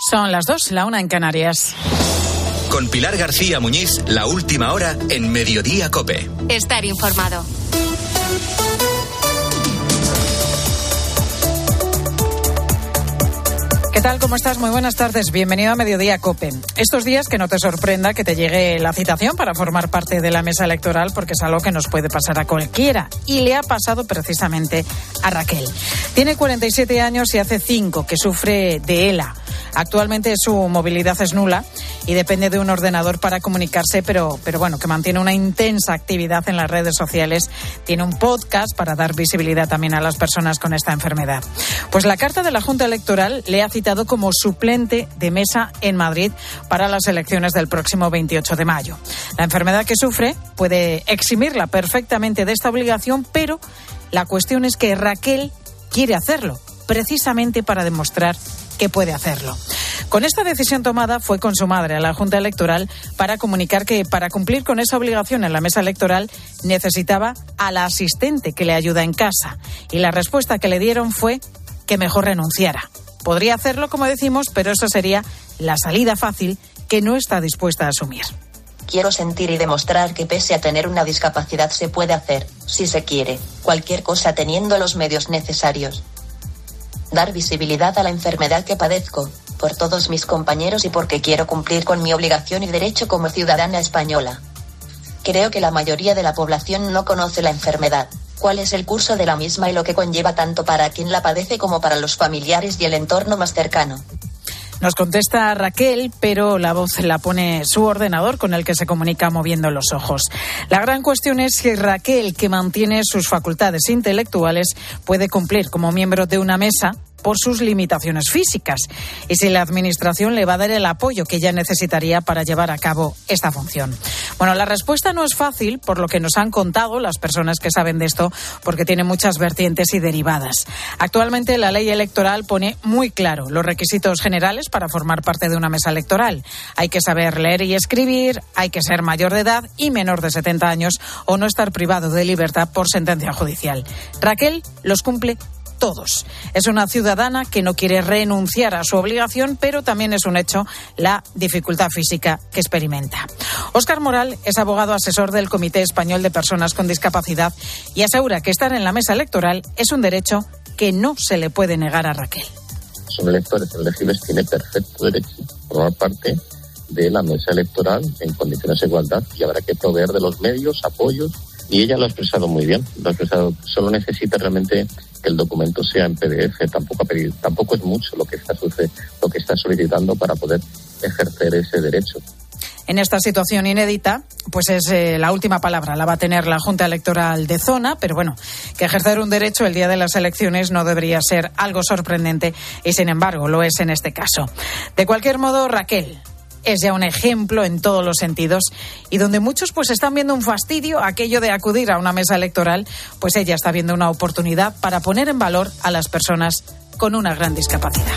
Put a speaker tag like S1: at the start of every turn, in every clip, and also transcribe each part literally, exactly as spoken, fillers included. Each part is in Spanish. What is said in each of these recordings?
S1: Son las dos, la una en Canarias.
S2: Con Pilar García Muñiz, la última hora en Mediodía COPE.
S3: Estar informado.
S1: ¿Qué tal? ¿Cómo estás? Muy buenas tardes. Bienvenido a Mediodía COPE. Estos días que no te sorprenda que te llegue la citación para formar parte de la mesa electoral, porque es algo que nos puede pasar a cualquiera. Y le ha pasado precisamente a Raquel. Tiene cuarenta y siete años y hace cinco que sufre de ELA. Actualmente su movilidad es nula y depende de un ordenador para comunicarse, pero, pero bueno, que mantiene una intensa actividad en las redes sociales. Tiene un podcast para dar visibilidad también a las personas con esta enfermedad. Pues la carta de la Junta Electoral le ha citado como suplente de mesa en Madrid para las elecciones del próximo veintiocho de mayo. La enfermedad que sufre puede eximirla perfectamente de esta obligación, pero la cuestión es que Raquel quiere hacerlo, precisamente para demostrar que puede hacerlo. Con esta decisión tomada fue con su madre a la Junta Electoral para comunicar que para cumplir con esa obligación en la mesa electoral necesitaba a la asistente que le ayuda en casa. Y la respuesta que le dieron fue que mejor renunciara. Podría hacerlo, como decimos, pero eso sería la salida fácil que no está dispuesta a asumir.
S4: Quiero sentir y demostrar que pese a tener una discapacidad se puede hacer, si se quiere, cualquier cosa teniendo los medios necesarios. Dar visibilidad a la enfermedad que padezco, por todos mis compañeros y porque quiero cumplir con mi obligación y derecho como ciudadana española. Creo que la mayoría de la población no conoce la enfermedad, cuál es el curso de la misma y lo que conlleva tanto para quien la padece como para los familiares y el entorno más cercano.
S1: Nos contesta Raquel, pero la voz la pone su ordenador con el que se comunica moviendo los ojos. La gran cuestión es si Raquel, que mantiene sus facultades intelectuales, puede cumplir como miembro de una mesa por sus limitaciones físicas y si la Administración le va a dar el apoyo que ella necesitaría para llevar a cabo esta función. Bueno, la respuesta no es fácil, por lo que nos han contado las personas que saben de esto, porque tiene muchas vertientes y derivadas. Actualmente la ley electoral pone muy claro los requisitos generales para formar parte de una mesa electoral. Hay que saber leer y escribir, hay que ser mayor de edad y menor de setenta años o no estar privado de libertad por sentencia judicial. Raquel los cumple todos. Es una ciudadana que no quiere renunciar a su obligación, pero también es un hecho la dificultad física que experimenta. Óscar Moral es abogado asesor del Comité Español de Personas con Discapacidad y asegura que estar en la mesa electoral es un derecho que no se le puede negar a Raquel.
S5: Son electores elegibles, tiene perfecto derecho a formar parte de la mesa electoral en condiciones de igualdad y habrá que proveer de los medios, apoyos, y ella lo ha expresado muy bien, lo ha expresado, solo necesita realmente que el documento sea en P D F, tampoco, tampoco es mucho lo que está lo que está solicitando para poder ejercer ese derecho.
S1: En esta situación inédita, pues es eh, la última palabra, la va a tener la Junta Electoral de zona, pero bueno, que ejercer un derecho el día de las elecciones no debería ser algo sorprendente y sin embargo lo es en este caso. De cualquier modo, Raquel es ya un ejemplo en todos los sentidos y donde muchos pues están viendo un fastidio aquello de acudir a una mesa electoral, pues ella está viendo una oportunidad para poner en valor a las personas con una gran discapacidad.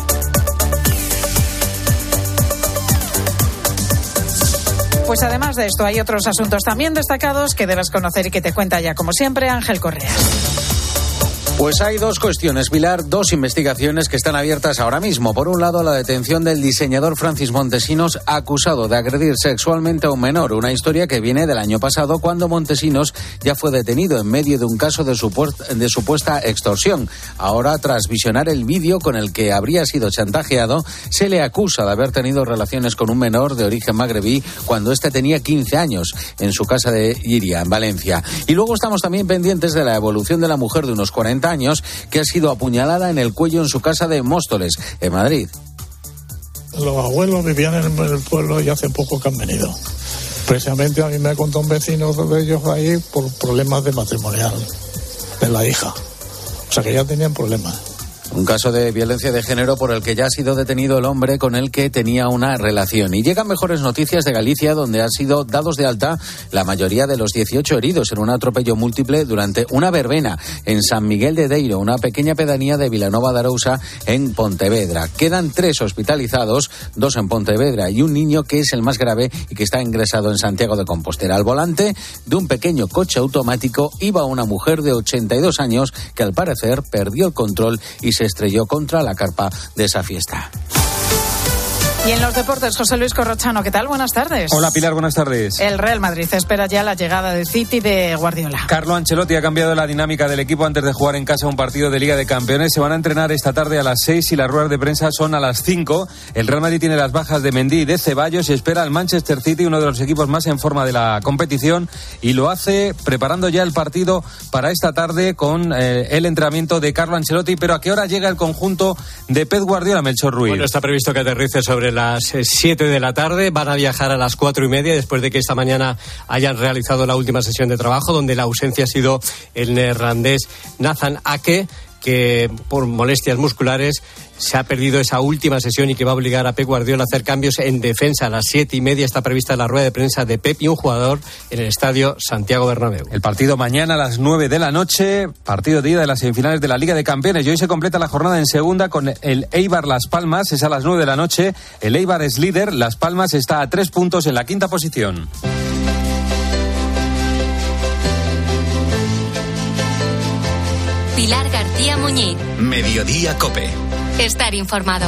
S1: Pues además de esto hay otros asuntos también destacados que debes conocer y que te cuenta ya como siempre Ángel Correa.
S6: Pues hay dos cuestiones, Pilar, dos investigaciones que están abiertas ahora mismo. Por un lado, la detención del diseñador Francis Montesinos, acusado de agredir sexualmente a un menor. Una historia que viene del año pasado, cuando Montesinos ya fue detenido en medio de un caso de, supuesta, de supuesta extorsión. Ahora, tras visionar el vídeo con el que habría sido chantajeado, se le acusa de haber tenido relaciones con un menor de origen magrebí cuando éste tenía quince años, en su casa de Iria, en Valencia. Y luego estamos también pendientes de la evolución de la mujer de unos cuarenta años que ha sido apuñalada en el cuello en su casa de Móstoles, en Madrid.
S7: Los abuelos vivían en el pueblo y hace poco que han venido. Precisamente a mí me contó un vecino de ellos ahí por problemas de matrimonial de la hija. O sea que ya tenían problemas.
S6: Un caso de violencia de género por el que ya ha sido detenido el hombre con el que tenía una relación. Y llegan mejores noticias de Galicia, donde han sido dados de alta la mayoría de los dieciocho heridos en un atropello múltiple durante una verbena en San Miguel de Deiro, una pequeña pedanía de Vilanova de Arousa, en Pontevedra. Quedan tres hospitalizados, dos en Pontevedra y un niño que es el más grave y que está ingresado en Santiago de Compostela. Al volante de un pequeño coche automático iba una mujer de ochenta y dos años que al parecer perdió el control y se estrelló contra la carpa de esa fiesta.
S1: Y en los deportes, José Luis Corrochano, ¿qué tal? Buenas tardes.
S3: Hola Pilar, buenas tardes.
S1: El Real Madrid espera ya la llegada del City de Guardiola.
S3: Carlo Ancelotti ha cambiado la dinámica del equipo antes de jugar en casa un partido de Liga de Campeones. Se van a entrenar esta tarde a las seis y las ruedas de prensa son a las cinco. El Real Madrid tiene las bajas de Mendy y de Ceballos y espera al Manchester City, uno de los equipos más en forma de la competición, y lo hace preparando ya el partido para esta tarde con eh, el entrenamiento de Carlo Ancelotti. Pero ¿a qué hora llega el conjunto de Pep Guardiola, Melchor Ruiz?
S8: Bueno, está previsto que aterrice sobre las siete de la tarde. Van a viajar a las cuatro y media después de que esta mañana hayan realizado la última sesión de trabajo, donde la ausencia ha sido el neerlandés Nathan Ake, que por molestias musculares se ha perdido esa última sesión y que va a obligar a Pep Guardiola a hacer cambios en defensa. A las siete y media está prevista la rueda de prensa de Pep y un jugador en el estadio Santiago Bernabéu.
S3: El partido mañana a las nueve de la noche, partido de ida de las semifinales de la Liga de Campeones. Y hoy se completa la jornada en segunda con el Eibar Las Palmas, es a las nueve de la noche. El Eibar es líder, Las Palmas está a tres puntos en la quinta posición.
S9: Pilar García Muñiz.
S2: Mediodía Cope.
S9: Estar informado.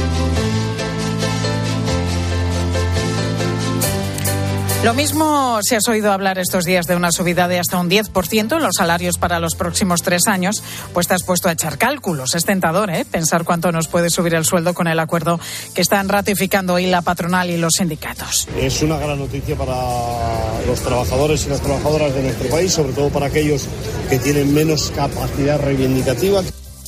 S1: Lo mismo si has oído hablar estos días de una subida de hasta un diez por ciento en los salarios para los próximos tres años, pues te has puesto a echar cálculos. Es tentador, ¿eh? Pensar cuánto nos puede subir el sueldo con el acuerdo que están ratificando hoy la patronal y los sindicatos.
S10: Es una gran noticia para los trabajadores y las trabajadoras de nuestro país, sobre todo para aquellos que tienen menos capacidad reivindicativa.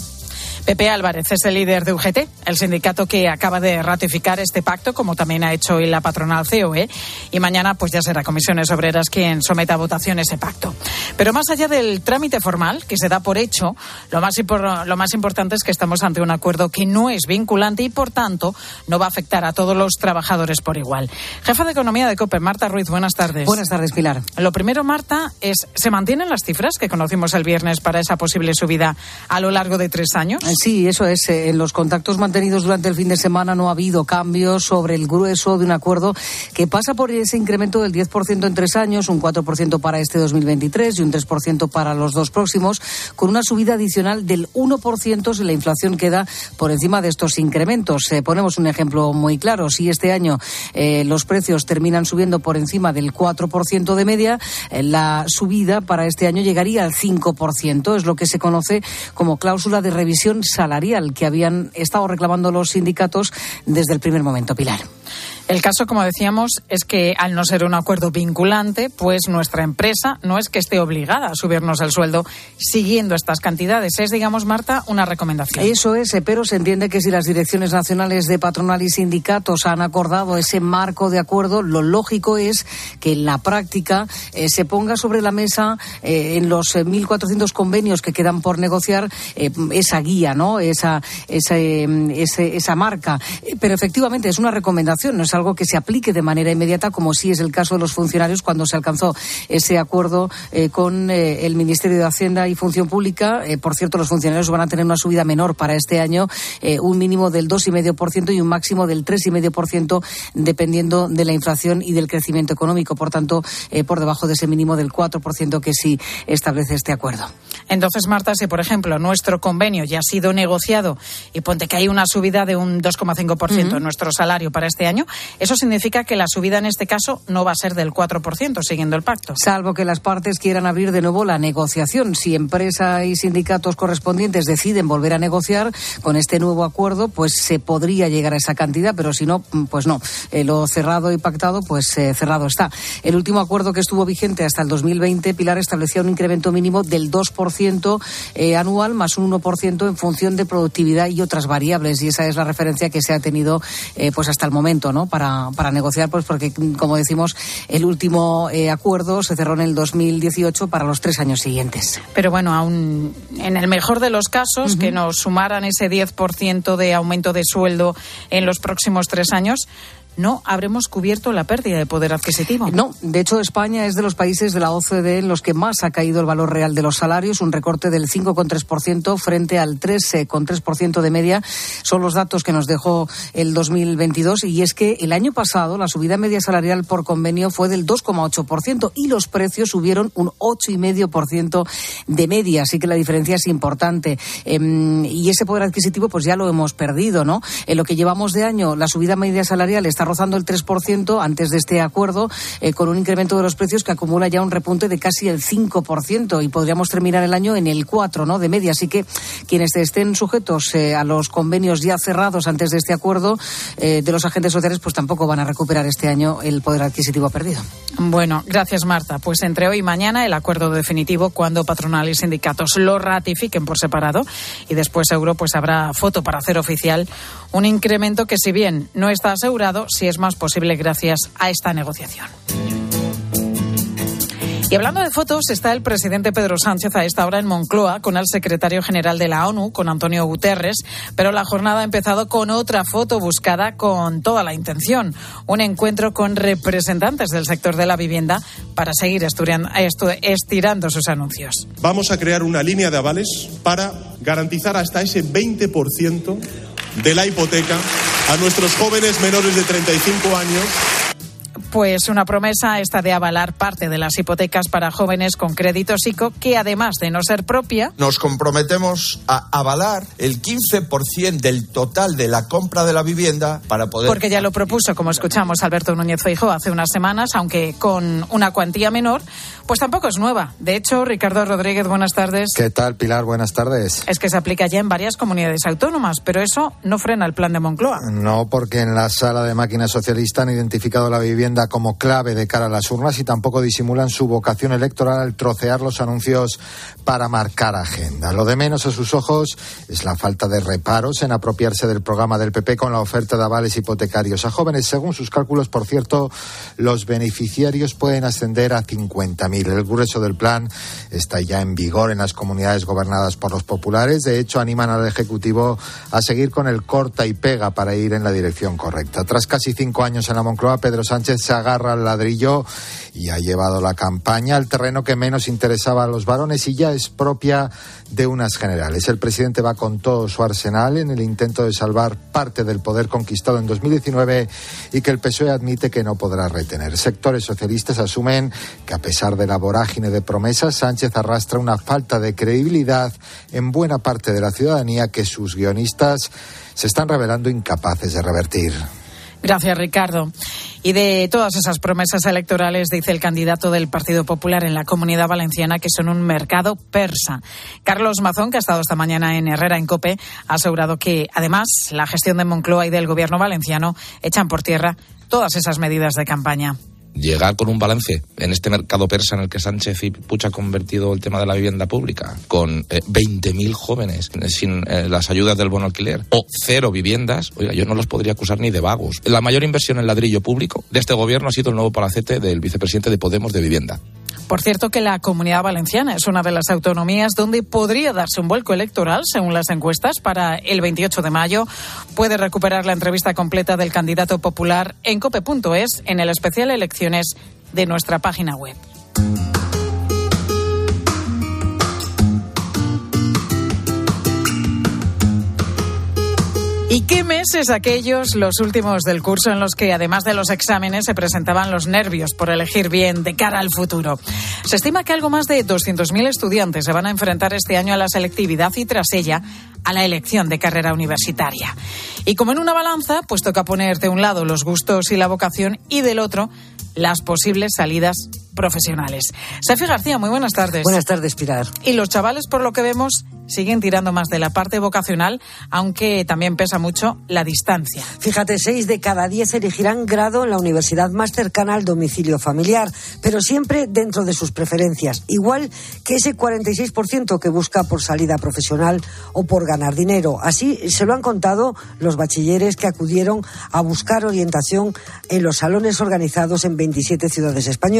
S1: Pepe Álvarez es el líder de U G T, el sindicato que acaba de ratificar este pacto, como también ha hecho hoy la patronal C O E, y mañana pues ya será Comisiones Obreras quien someta a votación ese pacto. Pero más allá del trámite formal, que se da por hecho, lo más, impor- lo más importante es que estamos ante un acuerdo que no es vinculante y, por tanto, no va a afectar a todos los trabajadores por igual. Jefa de Economía de COPE, Marta Ruiz, buenas tardes.
S11: Buenas tardes, Pilar.
S1: Lo primero, Marta, es ¿se mantienen las cifras que conocimos el viernes para esa posible subida a lo largo de tres años?
S11: Sí, eso es. En los contactos mantenidos durante el fin de semana no ha habido cambios sobre el grueso de un acuerdo que pasa por ese incremento del diez por ciento en tres años, un cuatro por ciento para este dos mil veintitrés y un tres por ciento para los dos próximos, con una subida adicional del uno por ciento si la inflación queda por encima de estos incrementos. Eh, ponemos un ejemplo muy claro. Si este año eh, los precios terminan subiendo por encima del cuatro por ciento de media, eh, la subida para este año llegaría al cinco por ciento. Es lo que se conoce como cláusula de revisión salarial, que habían estado reclamando los sindicatos desde el primer momento, Pilar.
S1: El caso, como decíamos, es que al no ser un acuerdo vinculante, pues nuestra empresa no es que esté obligada a subirnos el sueldo siguiendo estas cantidades. Es, digamos, Marta, una recomendación.
S11: Eso es, pero se entiende que si las direcciones nacionales de patronal y sindicatos han acordado ese marco de acuerdo, lo lógico es que en la práctica eh, se ponga sobre la mesa eh, en los eh, mil cuatrocientos convenios que quedan por negociar eh, esa guía, ¿no? Esa, esa, eh, ese, esa marca. Pero efectivamente es una recomendación, no es algo que se aplique de manera inmediata, como sí es el caso de los funcionarios cuando se alcanzó ese acuerdo eh, con eh, el Ministerio de Hacienda y Función Pública. Eh, por cierto, los funcionarios van a tener una subida menor para este año, eh, un mínimo del dos coma cinco por ciento y un máximo del tres coma cinco por ciento, dependiendo de la inflación y del crecimiento económico. Por tanto, eh, por debajo de ese mínimo del cuatro por ciento que sí establece este acuerdo.
S1: Entonces, Marta, si por ejemplo nuestro convenio ya ha sido negociado y ponte que hay una subida de un dos coma cinco por ciento uh-huh. en nuestro salario para este año, eso significa que la subida en este caso no va a ser del cuatro por ciento, siguiendo el pacto.
S11: Salvo que las partes quieran abrir de nuevo la negociación. Si empresa y sindicatos correspondientes deciden volver a negociar con este nuevo acuerdo, pues se podría llegar a esa cantidad, pero si no, pues no. Eh, lo cerrado y pactado, pues eh, cerrado está. El último acuerdo que estuvo vigente hasta el dos mil veinte, Pilar, establecía un incremento mínimo del dos por ciento eh, anual más un uno por ciento en función de productividad y otras variables, y esa es la referencia que se ha tenido eh, pues hasta el momento, ¿no? Para, para negociar, pues porque, como decimos, el último eh, acuerdo se cerró en el dos mil dieciocho para los tres años siguientes.
S1: Pero bueno, aún en el mejor de los casos, uh-huh. que nos sumaran ese diez por ciento de aumento de sueldo en los próximos tres años, no habremos cubierto la pérdida de poder adquisitivo.
S11: No, de hecho España es de los países de la O C D E en los que más ha caído el valor real de los salarios, un recorte del cinco coma tres por ciento frente al tres coma tres por ciento de media. Son los datos que nos dejó el dos mil veintidós, y es que el año pasado la subida media salarial por convenio fue del dos coma ocho por ciento y los precios subieron un ocho coma cinco por ciento de media, así que la diferencia es importante. Eh, y ese poder adquisitivo pues ya lo hemos perdido, ¿no? En lo que llevamos de año, la subida media salarial está rozando el tres por ciento antes de este acuerdo, eh, con un incremento de los precios que acumula ya un repunte de casi el cinco por ciento, y podríamos terminar el año en el cuatro por ciento, ¿no?, de media. Así que quienes estén sujetos eh, a los convenios ya cerrados antes de este acuerdo eh, de los agentes sociales, pues tampoco van a recuperar este año el poder adquisitivo perdido.
S1: Bueno, gracias, Marta. Pues entre hoy y mañana el acuerdo definitivo, cuando patronal y sindicatos lo ratifiquen por separado, y después seguro pues habrá foto para hacer oficial un incremento que, si bien no está asegurado, sí es más posible gracias a esta negociación. Y hablando de fotos, está el presidente Pedro Sánchez a esta hora en Moncloa con el secretario general de la ONU, con Antonio Guterres, pero la jornada ha empezado con otra foto buscada con toda la intención, un encuentro con representantes del sector de la vivienda para seguir estirando sus anuncios.
S12: Vamos a crear una línea de avales para garantizar hasta ese veinte por ciento de la hipoteca a nuestros jóvenes menores de treinta y cinco años.
S1: Pues una promesa esta de avalar parte de las hipotecas para jóvenes con crédito SICO, que además de no ser propia,
S13: nos comprometemos a avalar el quince por ciento del total de la compra de la vivienda para poder...
S1: Porque ya lo propuso, como escuchamos, Alberto Núñez Feijóo hace unas semanas, aunque con una cuantía menor, pues tampoco es nueva. De hecho, Ricardo Rodríguez, buenas tardes.
S14: ¿Qué tal, Pilar? Buenas tardes.
S1: Es que se aplica ya en varias comunidades autónomas, pero eso no frena el plan de Moncloa.
S14: No, porque en la sala de máquinas socialista han identificado la vivienda como clave de cara a las urnas y tampoco disimulan su vocación electoral al trocear los anuncios para marcar agenda. Lo de menos a sus ojos es la falta de reparos en apropiarse del programa del P P con la oferta de avales hipotecarios a jóvenes. Según sus cálculos, por cierto, los beneficiarios pueden ascender a cincuenta mil. El grueso del plan está ya en vigor en las comunidades gobernadas por los populares. De hecho, animan al Ejecutivo a seguir con el corta y pega para ir en la dirección correcta. Tras casi cinco años en la Moncloa, Pedro Sánchez se agarra al ladrillo y ha llevado la campaña al terreno que menos interesaba a los varones y ya es propia de unas generales. El presidente va con todo su arsenal en el intento de salvar parte del poder conquistado en dos mil diecinueve y que el P S O E admite que no podrá retener. Sectores socialistas asumen que, a pesar de la vorágine de promesas, Sánchez arrastra una falta de credibilidad en buena parte de la ciudadanía que sus guionistas se están revelando incapaces de revertir.
S1: Gracias, Ricardo. Y de todas esas promesas electorales, dice el candidato del Partido Popular en la Comunidad Valenciana, que son un mercado persa. Carlos Mazón, que ha estado esta mañana en Herrera, en COPE, ha asegurado que, además, la gestión de Moncloa y del Gobierno valenciano echan por tierra todas esas medidas de campaña.
S15: Llegar con un balance en este mercado persa en el que Sánchez y Puig han convertido el tema de la vivienda pública, con eh, veinte mil jóvenes sin eh, las ayudas del bono alquiler, o cero viviendas, oiga, yo no los podría acusar ni de vagos. La mayor inversión en ladrillo público de este gobierno ha sido el nuevo palacete del vicepresidente de Podemos de vivienda.
S1: Por cierto, que la Comunidad Valenciana es una de las autonomías donde podría darse un vuelco electoral, según las encuestas, para el veintiocho de mayo. Puede recuperar la entrevista completa del candidato popular en cope punto es, en el especial Elecciones de nuestra página web. ¿Y qué meses aquellos, los últimos del curso, en los que, además de los exámenes, se presentaban los nervios por elegir bien de cara al futuro? Se estima que algo más de doscientos mil estudiantes se van a enfrentar este año a la selectividad y, tras ella, a la elección de carrera universitaria. Y como en una balanza, pues toca poner de un lado los gustos y la vocación y del otro las posibles salidas profesionales. Sefi García, muy buenas tardes.
S16: Buenas tardes, Pilar.
S1: Y los chavales, por lo que vemos, siguen tirando más de la parte vocacional, aunque también pesa mucho la distancia.
S16: Fíjate, seis de cada diez elegirán grado en la universidad más cercana al domicilio familiar, pero siempre dentro de sus preferencias, igual que ese cuarenta y seis por ciento que busca por salida profesional o por ganar dinero. Así se lo han contado los bachilleres que acudieron a buscar orientación en los salones organizados en veintisiete ciudades españolas.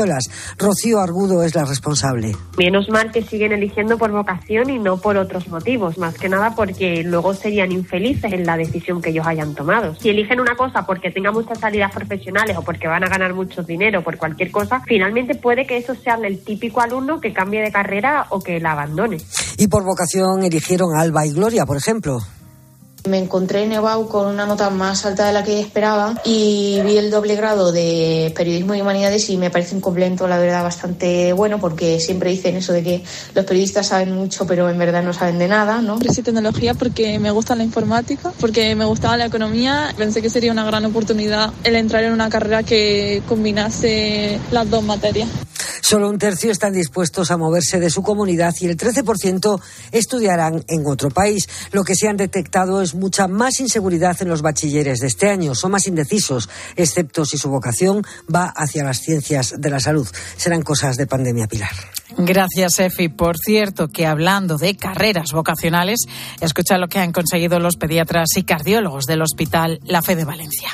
S16: Rocío Argudo es la responsable.
S17: Menos mal que siguen eligiendo por vocación y no por otros motivos, más que nada porque luego serían infelices en la decisión que ellos hayan tomado. Si eligen una cosa porque tenga muchas salidas profesionales o porque van a ganar mucho dinero por cualquier cosa, finalmente puede que eso sea el típico alumno que cambie de carrera o que la abandone.
S16: Y por vocación eligieron a Alba y Gloria, por ejemplo.
S18: Me encontré en EBAU con una nota más alta de la que esperaba y vi el doble grado de Periodismo y Humanidades y me parece un complemento, la verdad, bastante bueno, porque siempre dicen eso de que los periodistas saben mucho pero en verdad no saben de nada, ¿no?
S19: Prefiero tecnología porque me gusta la informática, porque me gustaba la economía. Pensé que sería una gran oportunidad el entrar en una carrera que combinase las dos materias.
S16: Solo un tercio están dispuestos a moverse de su comunidad y el trece por ciento estudiarán en otro país. Lo que se han detectado es mucha más inseguridad en los bachilleres de este año. Son más indecisos, excepto si su vocación va hacia las ciencias de la salud. Serán cosas de pandemia, Pilar.
S1: Gracias, Efi. Por cierto, que hablando de carreras vocacionales, escucha lo que han conseguido los pediatras y cardiólogos del Hospital La Fe de Valencia.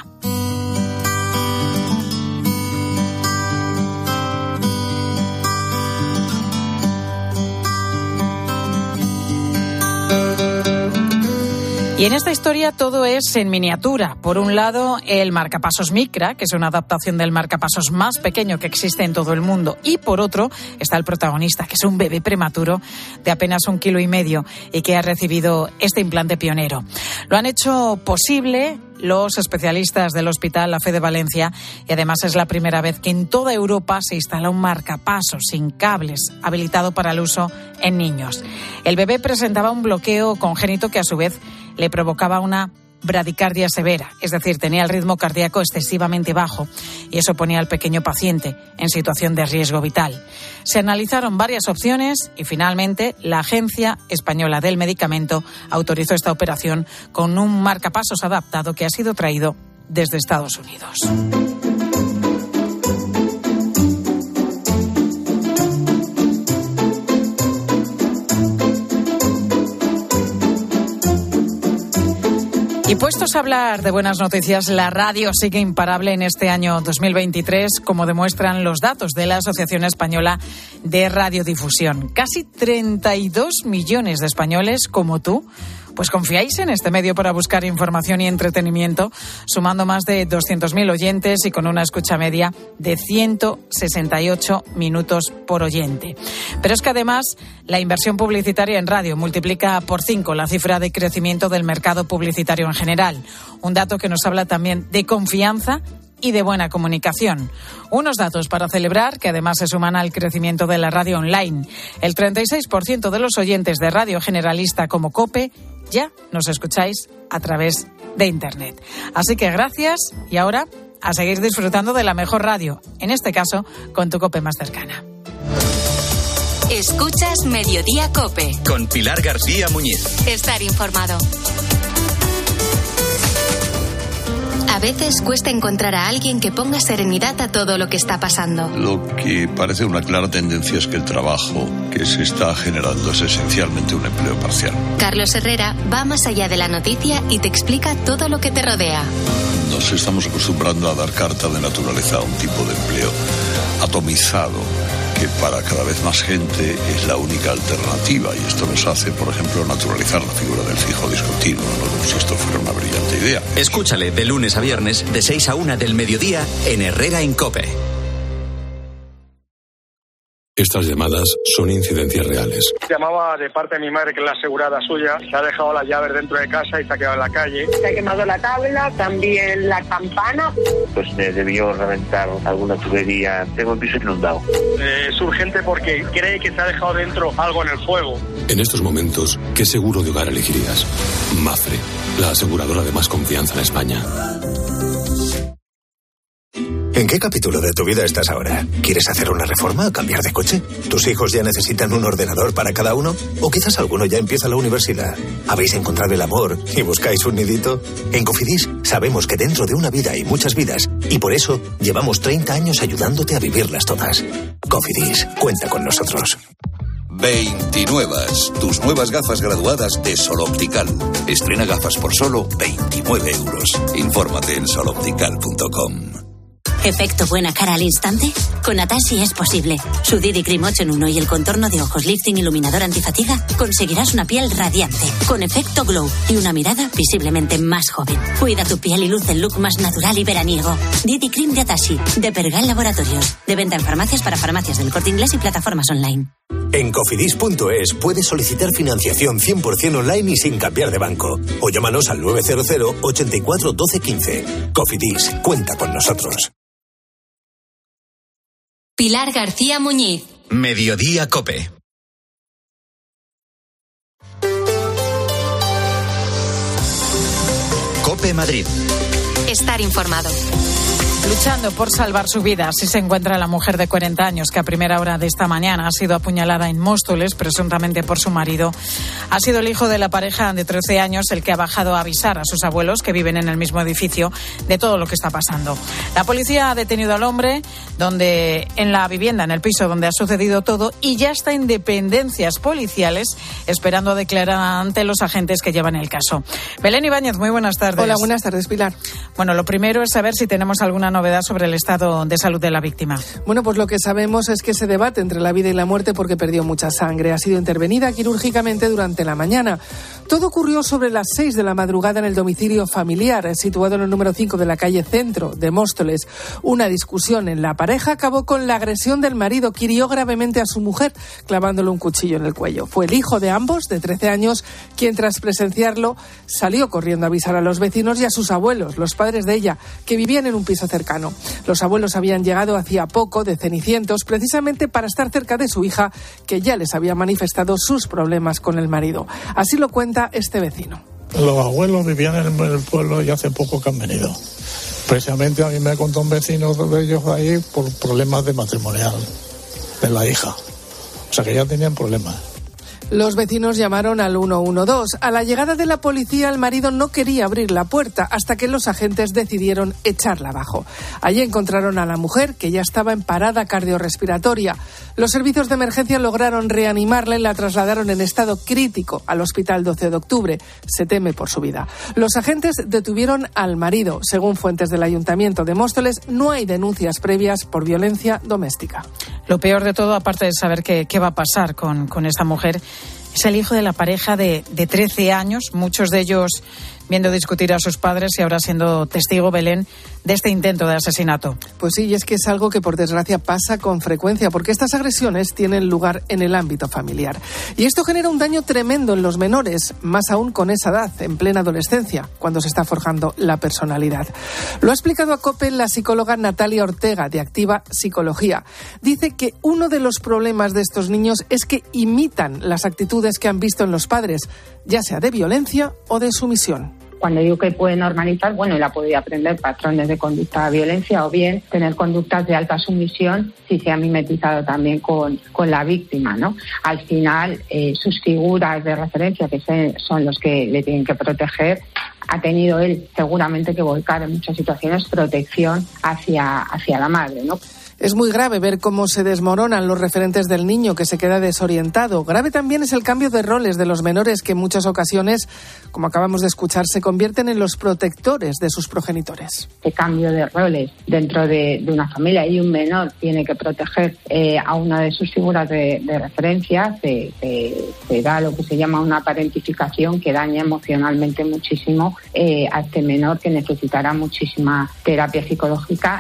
S1: Y en esta historia todo es en miniatura. Por un lado, el marcapasos Micra, que es una adaptación del marcapasos más pequeño que existe en todo el mundo. Y por otro, está el protagonista, que es un bebé prematuro de apenas un kilo y medio y que ha recibido este implante pionero. Lo han hecho posible los especialistas del Hospital La Fe de Valencia y además es la primera vez que en toda Europa se instala un marcapasos sin cables habilitado para el uso en niños. El bebé presentaba un bloqueo congénito que a su vez le provocaba una bradicardia severa, es decir, tenía el ritmo cardíaco excesivamente bajo y eso ponía al pequeño paciente en situación de riesgo vital. Se analizaron varias opciones y finalmente la Agencia Española del Medicamento autorizó esta operación con un marcapasos adaptado que ha sido traído desde Estados Unidos. Y puestos a hablar de buenas noticias, la radio sigue imparable en este año dos mil veintitrés, como demuestran los datos de la Asociación Española de Radiodifusión. Casi treinta y dos millones de españoles, como tú, pues confiáis en este medio para buscar información y entretenimiento, sumando más de doscientos mil oyentes y con una escucha media de ciento sesenta y ocho minutos por oyente. Pero es que además la inversión publicitaria en radio multiplica por cinco la cifra de crecimiento del mercado publicitario en general. Un dato que nos habla también de confianza y de buena comunicación. Unos datos para celebrar que además se suman al crecimiento de la radio online. El treinta y seis por ciento de los oyentes de radio generalista como COPE ya nos escucháis a través de Internet. Así que gracias y ahora a seguir disfrutando de la mejor radio, en este caso con tu COPE más cercana.
S9: Escuchas Mediodía COPE.
S2: Con Pilar García Muñiz.
S9: Estar informado. A veces cuesta encontrar a alguien que ponga serenidad a todo lo que está pasando.
S20: Lo que parece una clara tendencia es que el trabajo que se está generando es esencialmente un empleo parcial.
S9: Carlos Herrera va más allá de la noticia y te explica todo lo que te rodea.
S20: Nos estamos acostumbrando a dar carta de naturaleza a un tipo de empleo atomizado, que para cada vez más gente es la única alternativa, y esto nos hace, por ejemplo, naturalizar la figura del fijo discontinuo, ¿no? Como si esto fuera una brillante idea.
S2: Escúchale de lunes a viernes de seis a una del mediodía en Herrera en COPE.
S21: Estas llamadas son incidencias reales.
S22: Llamaba de parte de mi madre, que es la asegurada suya. Se ha dejado las llaves dentro de casa y se ha quedado en la calle.
S17: Se ha quemado la tabla, también la campana.
S23: Pues me debió reventar alguna tubería. Tengo el piso inundado.
S22: Eh, es urgente porque cree que se ha dejado dentro algo en el fuego.
S21: En estos momentos, ¿qué seguro de hogar elegirías? Mafre, la aseguradora de más confianza en España.
S24: ¿En qué capítulo de tu vida estás ahora? ¿Quieres hacer una reforma o cambiar de coche? ¿Tus hijos ya necesitan un ordenador para cada uno? ¿O quizás alguno ya empieza la universidad? ¿Habéis encontrado el amor y buscáis un nidito? En Cofidis sabemos que dentro de una vida hay muchas vidas y por eso llevamos treinta años ayudándote a vivirlas todas. Cofidis, cuenta con nosotros.
S25: veintinuevas, tus nuevas gafas graduadas de Sol Optical. Estrena gafas por solo veintinueve euros. Infórmate en sol optical punto com.
S4: ¿Efecto buena cara al instante? Con Atashi es posible. Su D D Cream ocho en uno y el contorno de ojos lifting iluminador antifatiga conseguirás una piel radiante, con efecto glow y una mirada visiblemente más joven. Cuida tu piel y luce el look más natural y veraniego. D D Cream de Atashi, de Pergal Laboratorios. De venta en farmacias para farmacias del Corte Inglés y plataformas online.
S24: En cofidis punto es puedes solicitar financiación cien por ciento online y sin cambiar de banco. O llámanos al nueve cero cero, ochenta y cuatro, doce, quince. Cofidis, cuenta con nosotros.
S9: Pilar García Muñiz.
S2: Mediodía COPE. COPE Madrid.
S9: Estar informado.
S1: Luchando por salvar su vida, así se encuentra la mujer de cuarenta años que a primera hora de esta mañana ha sido apuñalada en Móstoles, presuntamente por su marido. Ha sido el hijo de la pareja de trece años el que ha bajado a avisar a sus abuelos, que viven en el mismo edificio, de todo lo que está pasando. La policía ha detenido al hombre donde en la vivienda, en el piso donde ha sucedido todo, y ya está en dependencias policiales esperando a declarar ante los agentes que llevan el caso. Belén Ibáñez, muy buenas tardes.
S5: Hola, buenas tardes, Pilar.
S1: Bueno, lo primero es saber si tenemos alguna novedad sobre el estado de salud de la víctima.
S5: Bueno, pues lo que sabemos es que se debate entre la vida y la muerte porque perdió mucha sangre. Ha sido intervenida quirúrgicamente durante la mañana. Todo ocurrió sobre las seis de la madrugada en el domicilio familiar, situado en el número cinco de la calle Centro de Móstoles. Una discusión en la pareja acabó con la agresión del marido, que hirió gravemente a su mujer, clavándole un cuchillo en el cuello. Fue el hijo de ambos, de trece años, quien tras presenciarlo salió corriendo a avisar a los vecinos y a sus abuelos, los padres de ella, que vivían en un piso cercano. Los abuelos habían llegado hacía poco de Cenicientos precisamente para estar cerca de su hija, que ya les había manifestado sus problemas con el marido. Así lo cuenta este vecino.
S6: Los abuelos vivían en el pueblo y hace poco que han venido. Precisamente a mí me contó un vecino de ellos ahí por problemas de matrimonial de la hija. O sea que ya tenían problemas.
S5: Los vecinos llamaron al uno uno dos. A la llegada de la policía, el marido no quería abrir la puerta hasta que los agentes decidieron echarla abajo. Allí encontraron a la mujer, que ya estaba en parada cardiorrespiratoria. Los servicios de emergencia lograron reanimarla y la trasladaron en estado crítico al hospital doce de octubre. Se teme por su vida. Los agentes detuvieron al marido. Según fuentes del Ayuntamiento de Móstoles, no hay denuncias previas por violencia doméstica.
S1: Lo peor de todo, aparte de saber qué, qué va a pasar con, con esta mujer, es el hijo de la pareja de, de trece años, muchos de ellos viendo discutir a sus padres y ahora siendo testigo, Belén, de este intento de asesinato.
S5: Pues sí, y es que es algo que por desgracia pasa con frecuencia, porque estas agresiones tienen lugar en el ámbito familiar. Y esto genera un daño tremendo en los menores, más aún con esa edad, en plena adolescencia, cuando se está forjando la personalidad. Lo ha explicado a COPE la psicóloga Natalia Ortega, de Activa Psicología. Dice que uno de los problemas de estos niños es que imitan las actitudes que han visto en los padres, ya sea de violencia o de sumisión.
S7: Cuando digo que puede normalizar, bueno, él ha podido aprender patrones de conducta de violencia o bien tener conductas de alta sumisión si se ha mimetizado también con, con la víctima, ¿no? Al final, eh, sus figuras de referencia, que son los que le tienen que proteger, ha tenido él seguramente que volcar en muchas situaciones protección hacia, hacia la madre, ¿no?
S5: Es muy grave ver cómo se desmoronan los referentes del niño, que se queda desorientado. Grave también es el cambio de roles de los menores, que en muchas ocasiones, como acabamos de escuchar, se convierten en los protectores de sus progenitores.
S7: Este cambio de roles dentro de, de una familia, y un menor tiene que proteger eh, a una de sus figuras de, de referencia, se, se, se da lo que se llama una parentificación que daña emocionalmente muchísimo eh, a este menor, que necesitará muchísima terapia psicológica.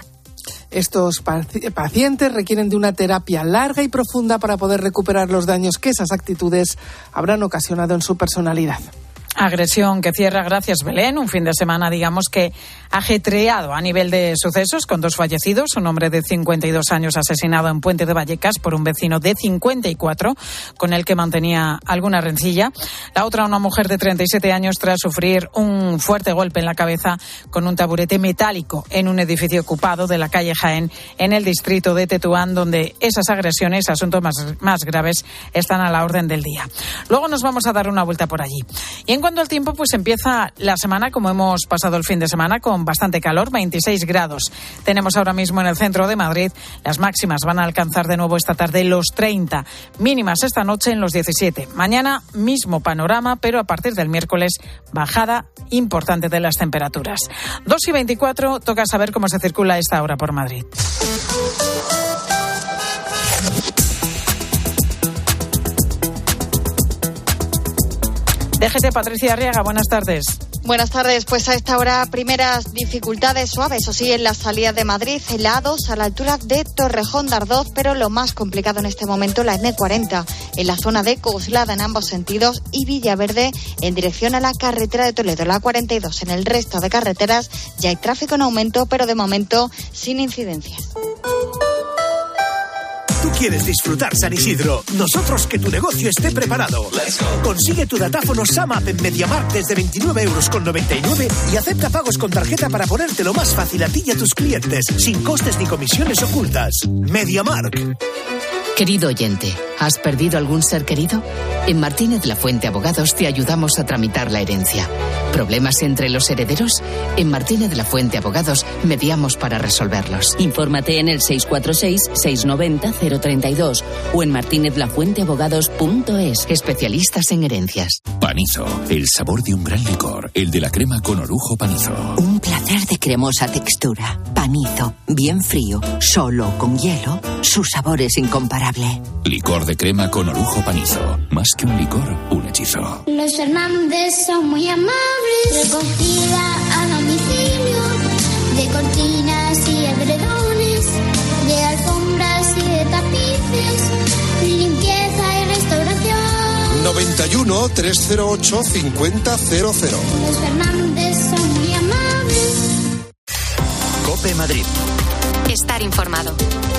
S5: Estos pacientes requieren de una terapia larga y profunda para poder recuperar los daños que esas actitudes habrán ocasionado en su personalidad.
S1: Agresión que cierra, gracias Belén, un fin de semana, digamos que ajetreado a nivel de sucesos, con dos fallecidos, un hombre de cincuenta y dos años asesinado en Puente de Vallecas por un vecino de cincuenta y cuatro con el que mantenía alguna rencilla. La otra, una mujer de treinta y siete años, tras sufrir un fuerte golpe en la cabeza con un taburete metálico en un edificio ocupado de la calle Jaén, en el distrito de Tetuán, donde esas agresiones, asuntos más, más graves, están a la orden del día. Luego nos vamos a dar una vuelta por allí. Y en cuanto al tiempo, pues empieza la semana, como hemos pasado el fin de semana, con con bastante calor, veintiséis grados. Tenemos ahora mismo en el centro de Madrid. Las máximas van a alcanzar de nuevo esta tarde los treinta. Mínimas esta noche en los diecisiete. Mañana mismo panorama, pero a partir del miércoles bajada importante de las temperaturas. dos y veinticuatro, toca saber cómo se circula a esta hora por Madrid. D G T, Patricia Arriaga, buenas tardes.
S3: Buenas tardes. Pues a esta hora primeras dificultades suaves, eso sí, en la salida de Madrid, en la A dos a la altura de Torrejón de Ardoz, pero lo más complicado en este momento la ene cuarenta, en la zona de Coslada en ambos sentidos y Villaverde en dirección a la carretera de Toledo, la A cuarenta y dos. En el resto de carreteras ya hay tráfico en aumento, pero de momento sin incidencias.
S8: Tú quieres disfrutar San Isidro, nosotros que tu negocio esté preparado. Consigue tu datáfono SAMAP en MediaMarkt desde veintinueve euros con noventa y nueve y acepta pagos con tarjeta para ponértelo más fácil a ti y a tus clientes, sin costes ni comisiones ocultas. MediaMarkt.
S10: Querido oyente, ¿has perdido algún ser querido? En Martínez La Fuente Abogados te ayudamos a tramitar la herencia. ¿Problemas entre los herederos? En Martínez La Fuente Abogados mediamos para resolverlos.
S11: Infórmate en el seis cuatro seis, seis nueve cero, cero tres dos o en martinez la fuente abogados punto es.
S10: Especialistas en herencias.
S12: Panizo, el sabor de un gran licor, el de la crema con orujo Panizo.
S26: Un placer de cremosa textura. Panizo, bien frío, solo con hielo, su sabor es incomparable.
S12: Licor de crema con orujo Panizo. Más que un licor, un hechizo.
S27: Los Fernández son muy amables. Recogida a domicilio de cortinas y edredones, de alfombras y de tapices, limpieza y restauración.
S28: noventa y uno, trescientos ocho, cincuenta cero cero.
S27: Los Fernández son muy amables.
S2: COPE Madrid.
S9: Estar informado.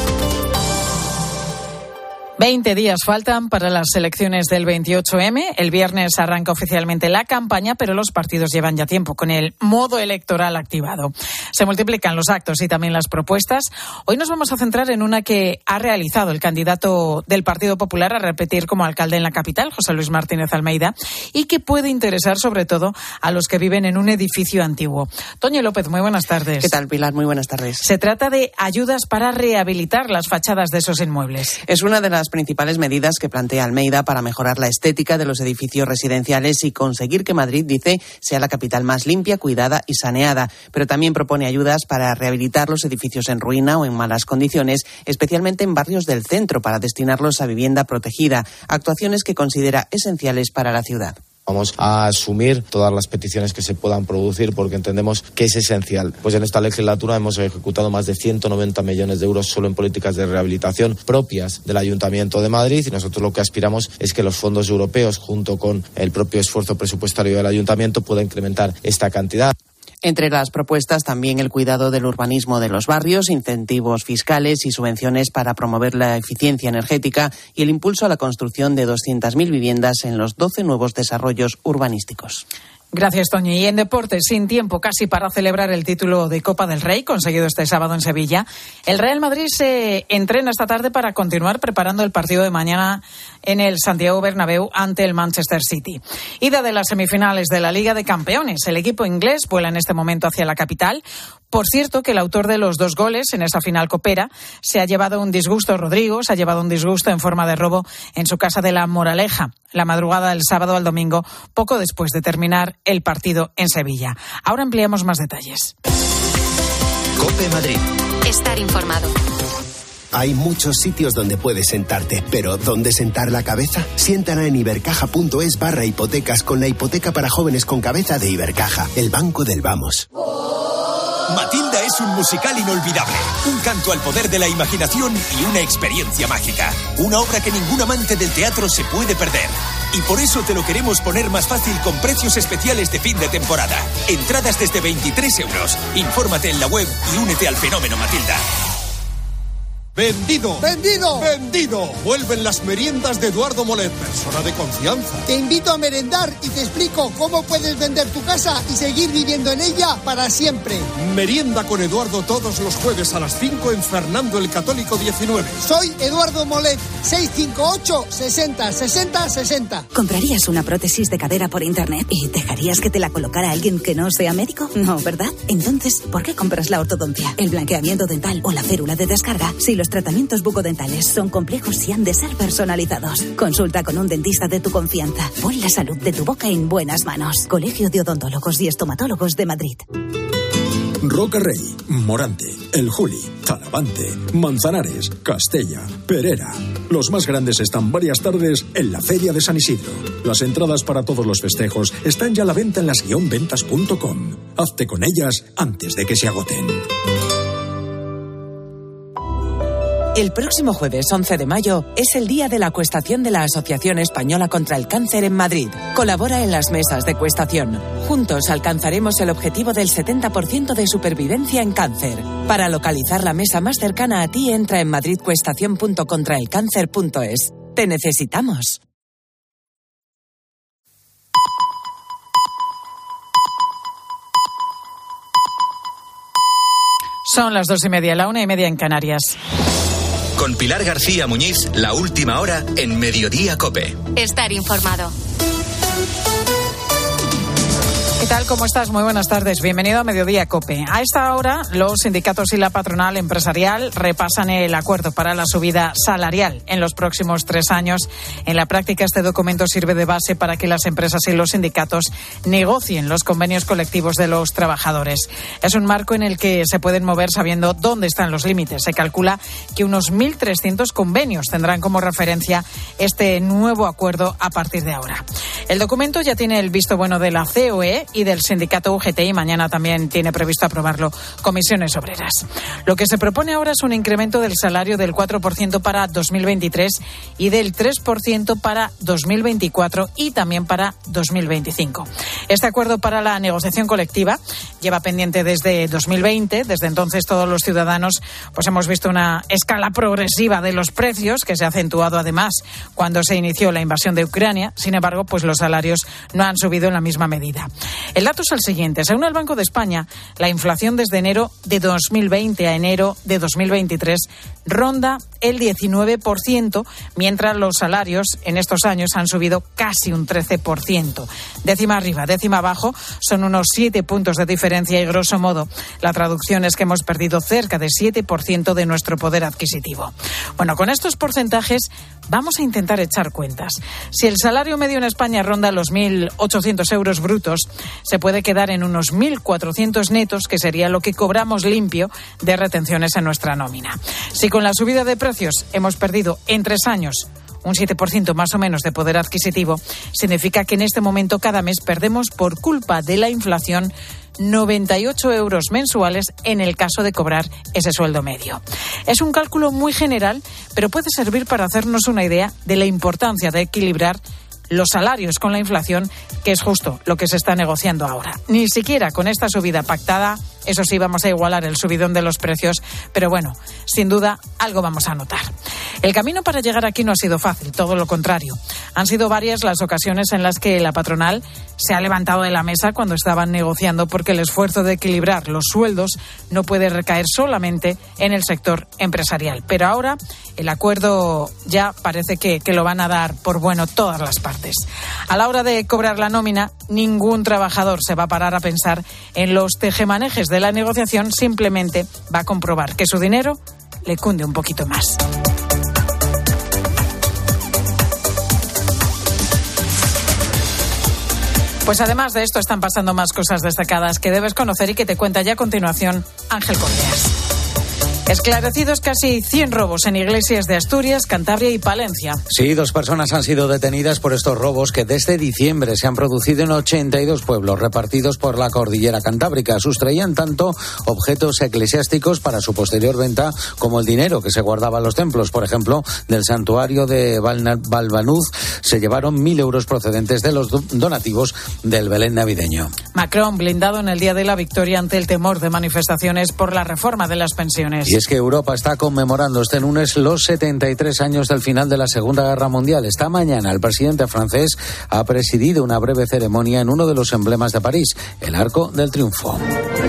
S1: veinte días faltan para las elecciones del veintiocho eme. El viernes arranca oficialmente la campaña, pero los partidos llevan ya tiempo con el modo electoral activado. Se multiplican los actos y también las propuestas. Hoy nos vamos a centrar en una que ha realizado el candidato del Partido Popular a repetir como alcalde en la capital, José Luis Martínez Almeida, y que puede interesar sobre todo a los que viven en un edificio antiguo. Toño López, muy buenas tardes.
S29: ¿Qué tal, Pilar? Muy buenas tardes.
S1: Se trata de ayudas para rehabilitar las fachadas de esos inmuebles.
S29: Es una de las principales medidas que plantea Almeida para mejorar la estética de los edificios residenciales y conseguir que Madrid, dice, sea la capital más limpia, cuidada y saneada. Pero también propone ayudas para rehabilitar los edificios en ruina o en malas condiciones, especialmente en barrios del centro, para destinarlos a vivienda protegida, actuaciones que considera esenciales para la ciudad.
S15: Vamos a asumir todas las peticiones que se puedan producir porque entendemos que es esencial. Pues en esta legislatura hemos ejecutado más de ciento noventa millones de euros solo en políticas de rehabilitación propias del Ayuntamiento de Madrid y nosotros lo que aspiramos es que los fondos europeos, junto con el propio esfuerzo presupuestario del Ayuntamiento, pueda incrementar esta cantidad.
S29: Entre las propuestas también el cuidado del urbanismo de los barrios, incentivos fiscales y subvenciones para promover la eficiencia energética y el impulso a la construcción de doscientas mil viviendas en los doce nuevos desarrollos urbanísticos.
S1: Gracias, Toño. Y en deportes, sin tiempo casi para celebrar el título de Copa del Rey, conseguido este sábado en Sevilla, el Real Madrid se entrena esta tarde para continuar preparando el partido de mañana en el Santiago Bernabéu ante el Manchester City. Ida de las semifinales de la Liga de Campeones. El equipo inglés vuela en este momento hacia la capital. Por cierto, que el autor de los dos goles en esa final copera se ha llevado un disgusto, Rodrigo, se ha llevado un disgusto en forma de robo en su casa de La Moraleja, la madrugada del sábado al domingo, poco después de terminar el partido en Sevilla. Ahora ampliamos más detalles.
S2: COPE Madrid.
S9: Estar informado.
S30: Hay muchos sitios donde puedes sentarte, pero ¿dónde sentar la cabeza? Siéntala en ibercaja.es barra hipotecas con la hipoteca para jóvenes con cabeza de Ibercaja, el banco del vamos.
S31: Matilda es un musical inolvidable, un canto al poder de la imaginación y una experiencia mágica. Una obra que ningún amante del teatro se puede perder. Y por eso te lo queremos poner más fácil con precios especiales de fin de temporada. Entradas desde veintitrés euros. Infórmate en la web y únete al fenómeno Matilda.
S28: ¡Vendido!
S13: ¡Vendido!
S28: ¡Vendido! Vuelven las meriendas de Eduardo Molet, persona de confianza.
S13: Te invito a merendar y te explico cómo puedes vender tu casa y seguir viviendo en ella para siempre.
S28: Merienda con Eduardo todos los jueves a las cinco en Fernando el Católico diecinueve.
S13: Soy Eduardo Molet, seis cinco ocho, sesenta, sesenta, sesenta.
S14: ¿Comprarías una prótesis de cadera por internet y dejarías que te la colocara alguien que no sea médico? No, ¿verdad? Entonces, ¿por qué compras la ortodoncia, el blanqueamiento dental o la férula de descarga si los tratamientos bucodentales son complejos y han de ser personalizados? Consulta con un dentista de tu confianza. Pon la salud de tu boca en buenas manos. Colegio de Odontólogos y Estomatólogos de Madrid.
S16: Roca Rey, Morante, El Juli, Talavante, Manzanares, Castella, Perera. Los más grandes están varias tardes en la Feria de San Isidro. Las entradas para todos los festejos están ya a la venta en las guion ventas punto com. Hazte con ellas antes de que se agoten.
S17: El próximo jueves once de mayo es el día de la acuestación de la Asociación Española contra el Cáncer en Madrid. Colabora en las mesas de cuestación. Juntos alcanzaremos el objetivo del setenta por ciento de supervivencia en cáncer. Para localizar la mesa más cercana a ti, entra en madridcuestación punto contra el cáncer punto es. Te necesitamos.
S1: Son las dos y media, la una y media en Canarias.
S2: Con Pilar García Muñiz, la última hora en Mediodía COPE.
S9: Estar informado.
S1: ¿Qué tal? ¿Cómo estás? Muy buenas tardes. Bienvenido a Mediodía COPE. A esta hora, los sindicatos y la patronal empresarial repasan el acuerdo para la subida salarial en los próximos tres años. En la práctica, este documento sirve de base para que las empresas y los sindicatos negocien los convenios colectivos de los trabajadores. Es un marco en el que se pueden mover sabiendo dónde están los límites. Se calcula que unos mil trescientos convenios tendrán como referencia este nuevo acuerdo a partir de ahora. El documento ya tiene el visto bueno de la C O E y del sindicato U G T y mañana también tiene previsto aprobarlo Comisiones Obreras. Lo que se propone ahora es un incremento del salario del cuatro por ciento para dos mil veintitrés y del tres por ciento para dos mil veinticuatro y también para dos mil veinticinco. Este acuerdo para la negociación colectiva lleva pendiente desde dos mil veinte. Desde entonces todos los ciudadanos pues hemos visto una escala progresiva de los precios que se ha acentuado además cuando se inició la invasión de Ucrania. Sin embargo, pues los salarios no han subido en la misma medida. El dato es el siguiente. Según el Banco de España, la inflación desde enero de dos mil veinte a enero de dos mil veintitrés ronda el diecinueve por ciento, mientras los salarios en estos años han subido casi un trece por ciento. Décima arriba, décima abajo, son unos siete puntos de diferencia y, grosso modo, la traducción es que hemos perdido cerca de siete por ciento de nuestro poder adquisitivo. Bueno, con estos porcentajes vamos a intentar echar cuentas. Si el salario medio en España ronda los mil ochocientos euros brutos, se puede quedar en unos mil cuatrocientos netos, que sería lo que cobramos limpio de retenciones en nuestra nómina. Si con la subida de precios hemos perdido en tres años un siete por ciento más o menos de poder adquisitivo, significa que en este momento cada mes perdemos por culpa de la inflación noventa y ocho euros mensuales en el caso de cobrar ese sueldo medio. Es un cálculo muy general, pero puede servir para hacernos una idea de la importancia de equilibrar los salarios con la inflación, que es justo lo que se está negociando ahora. Ni siquiera con esta subida pactada, eso sí, vamos a igualar el subidón de los precios, pero bueno, sin duda algo vamos a notar. El camino para llegar aquí no ha sido fácil, todo lo contrario. Han sido varias las ocasiones en las que la patronal se ha levantado de la mesa cuando estaban negociando, porque el esfuerzo de equilibrar los sueldos no puede recaer solamente en el sector empresarial. Pero ahora el acuerdo ya parece que, que lo van a dar por bueno todas las partes. A la hora de cobrar la nómina, ningún trabajador se va a parar a pensar en los tejemanejes de la negociación, simplemente va a comprobar que su dinero le cunde un poquito más. Pues además de esto están pasando más cosas destacadas que debes conocer y que te cuenta ya a continuación Ángel Correas. Esclarecidos casi cien robos en iglesias de Asturias, Cantabria y Palencia.
S18: Sí, dos personas han sido detenidas por estos robos que desde diciembre se han producido en ochenta y dos pueblos repartidos por la cordillera cantábrica. Sustraían tanto objetos eclesiásticos para su posterior venta como el dinero que se guardaba en los templos. Por ejemplo, del santuario de Balbanuz se llevaron mil euros procedentes de los donativos del Belén navideño.
S1: Macron blindado en el día de la victoria ante el temor de manifestaciones por la reforma de las pensiones.
S18: Y Y es que Europa está conmemorando este lunes los setenta y tres años del final de la Segunda Guerra Mundial. Esta mañana el presidente francés ha presidido una breve ceremonia en uno de los emblemas de París, el Arco del Triunfo.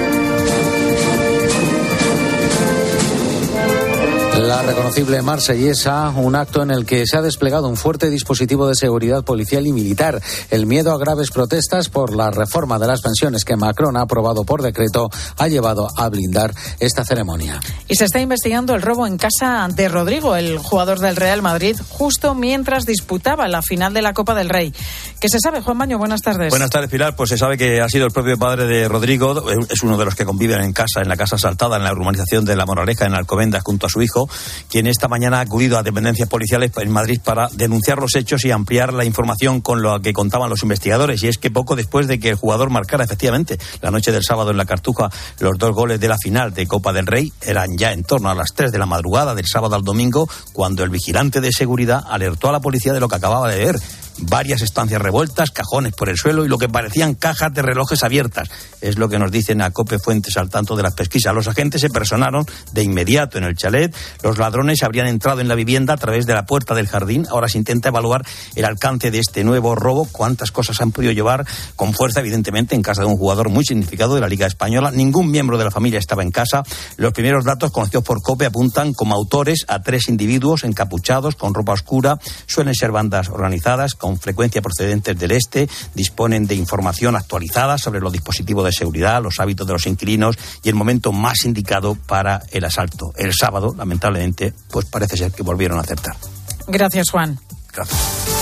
S18: La reconocible marsellesa, un acto en el que se ha desplegado un fuerte dispositivo de seguridad policial y militar. El miedo a graves protestas por la reforma de las pensiones que Macron ha aprobado por decreto ha llevado a blindar esta ceremonia.
S1: Y se está investigando el robo en casa de Rodrigo, el jugador del Real Madrid, justo mientras disputaba la final de la Copa del Rey. ¿Qué se sabe, Juan Baño? Buenas tardes.
S4: Buenas tardes, Pilar. Pues se sabe que ha sido el propio padre de Rodrigo, es uno de los que conviven en casa, en la casa asaltada, en la urbanización de La Moraleja, en Alcobendas, junto a su hijo, quien esta mañana ha acudido a dependencias policiales en Madrid para denunciar los hechos y ampliar la información con lo que contaban los investigadores. Y es que poco después de que el jugador marcara efectivamente la noche del sábado en la Cartuja los dos goles de la final de Copa del Rey, eran ya en torno a las tres de la madrugada del sábado al domingo, cuando el vigilante de seguridad alertó a la policía de lo que acababa de ver. Varias estancias revueltas, cajones por el suelo y lo que parecían cajas de relojes abiertas. Es lo que nos dicen a COPE fuentes al tanto de las pesquisas. Los agentes se personaron de inmediato en el chalet. Los ladrones habrían entrado en la vivienda a través de la puerta del jardín. Ahora se intenta evaluar el alcance de este nuevo robo. Cuántas cosas han podido llevar con fuerza, evidentemente, en casa de un jugador muy significado de la Liga Española. Ningún miembro de la familia estaba en casa. Los primeros datos conocidos por COPE apuntan como autores a tres individuos encapuchados, con ropa oscura. Suelen ser bandas organizadas, con frecuencia procedentes del este, disponen de información actualizada sobre los dispositivos de seguridad, los hábitos de los inquilinos y el momento más indicado para el asalto. El sábado, lamentablemente, pues parece ser que volvieron a acertar.
S1: Gracias, Juan.
S4: Gracias.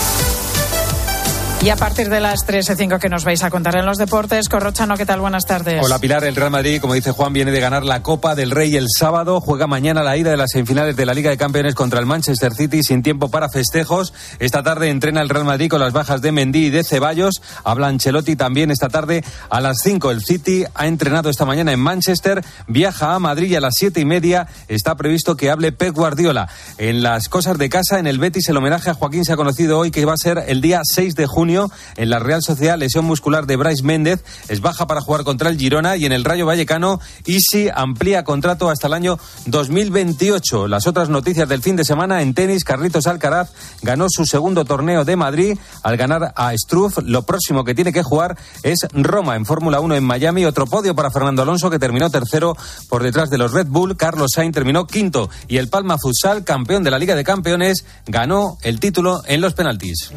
S1: Y a partir de las tres y cinco que nos vais a contar en los deportes, Corrochano, ¿qué tal? Buenas tardes.
S5: Hola, Pilar. El Real Madrid, como dice Juan, viene de ganar la Copa del Rey el sábado. Juega mañana la ida de las semifinales de la Liga de Campeones contra el Manchester City, sin tiempo para festejos. Esta tarde entrena el Real Madrid con las bajas de Mendy y de Ceballos. Habla Ancelotti también esta tarde a las cinco. El City ha entrenado esta mañana en Manchester, viaja a Madrid y a las siete y media está previsto que hable Pep Guardiola. En las cosas de casa, en el Betis, el homenaje a Joaquín se ha conocido hoy que va a ser el día seis de junio. En la Real Sociedad, lesión muscular de Brais Méndez, es baja para jugar contra el Girona. Y en el Rayo Vallecano, Isi amplía contrato hasta el año dos mil veintiocho. Las otras noticias del fin de semana: en tenis, Carlitos Alcaraz ganó su segundo torneo de Madrid al ganar a Struff. Lo próximo que tiene que jugar es Roma. En Fórmula uno en Miami, otro podio para Fernando Alonso, que terminó tercero por detrás de los Red Bull. Carlos Sainz terminó quinto. Y el Palma Futsal, campeón de la Liga de Campeones, ganó el título en los penaltis.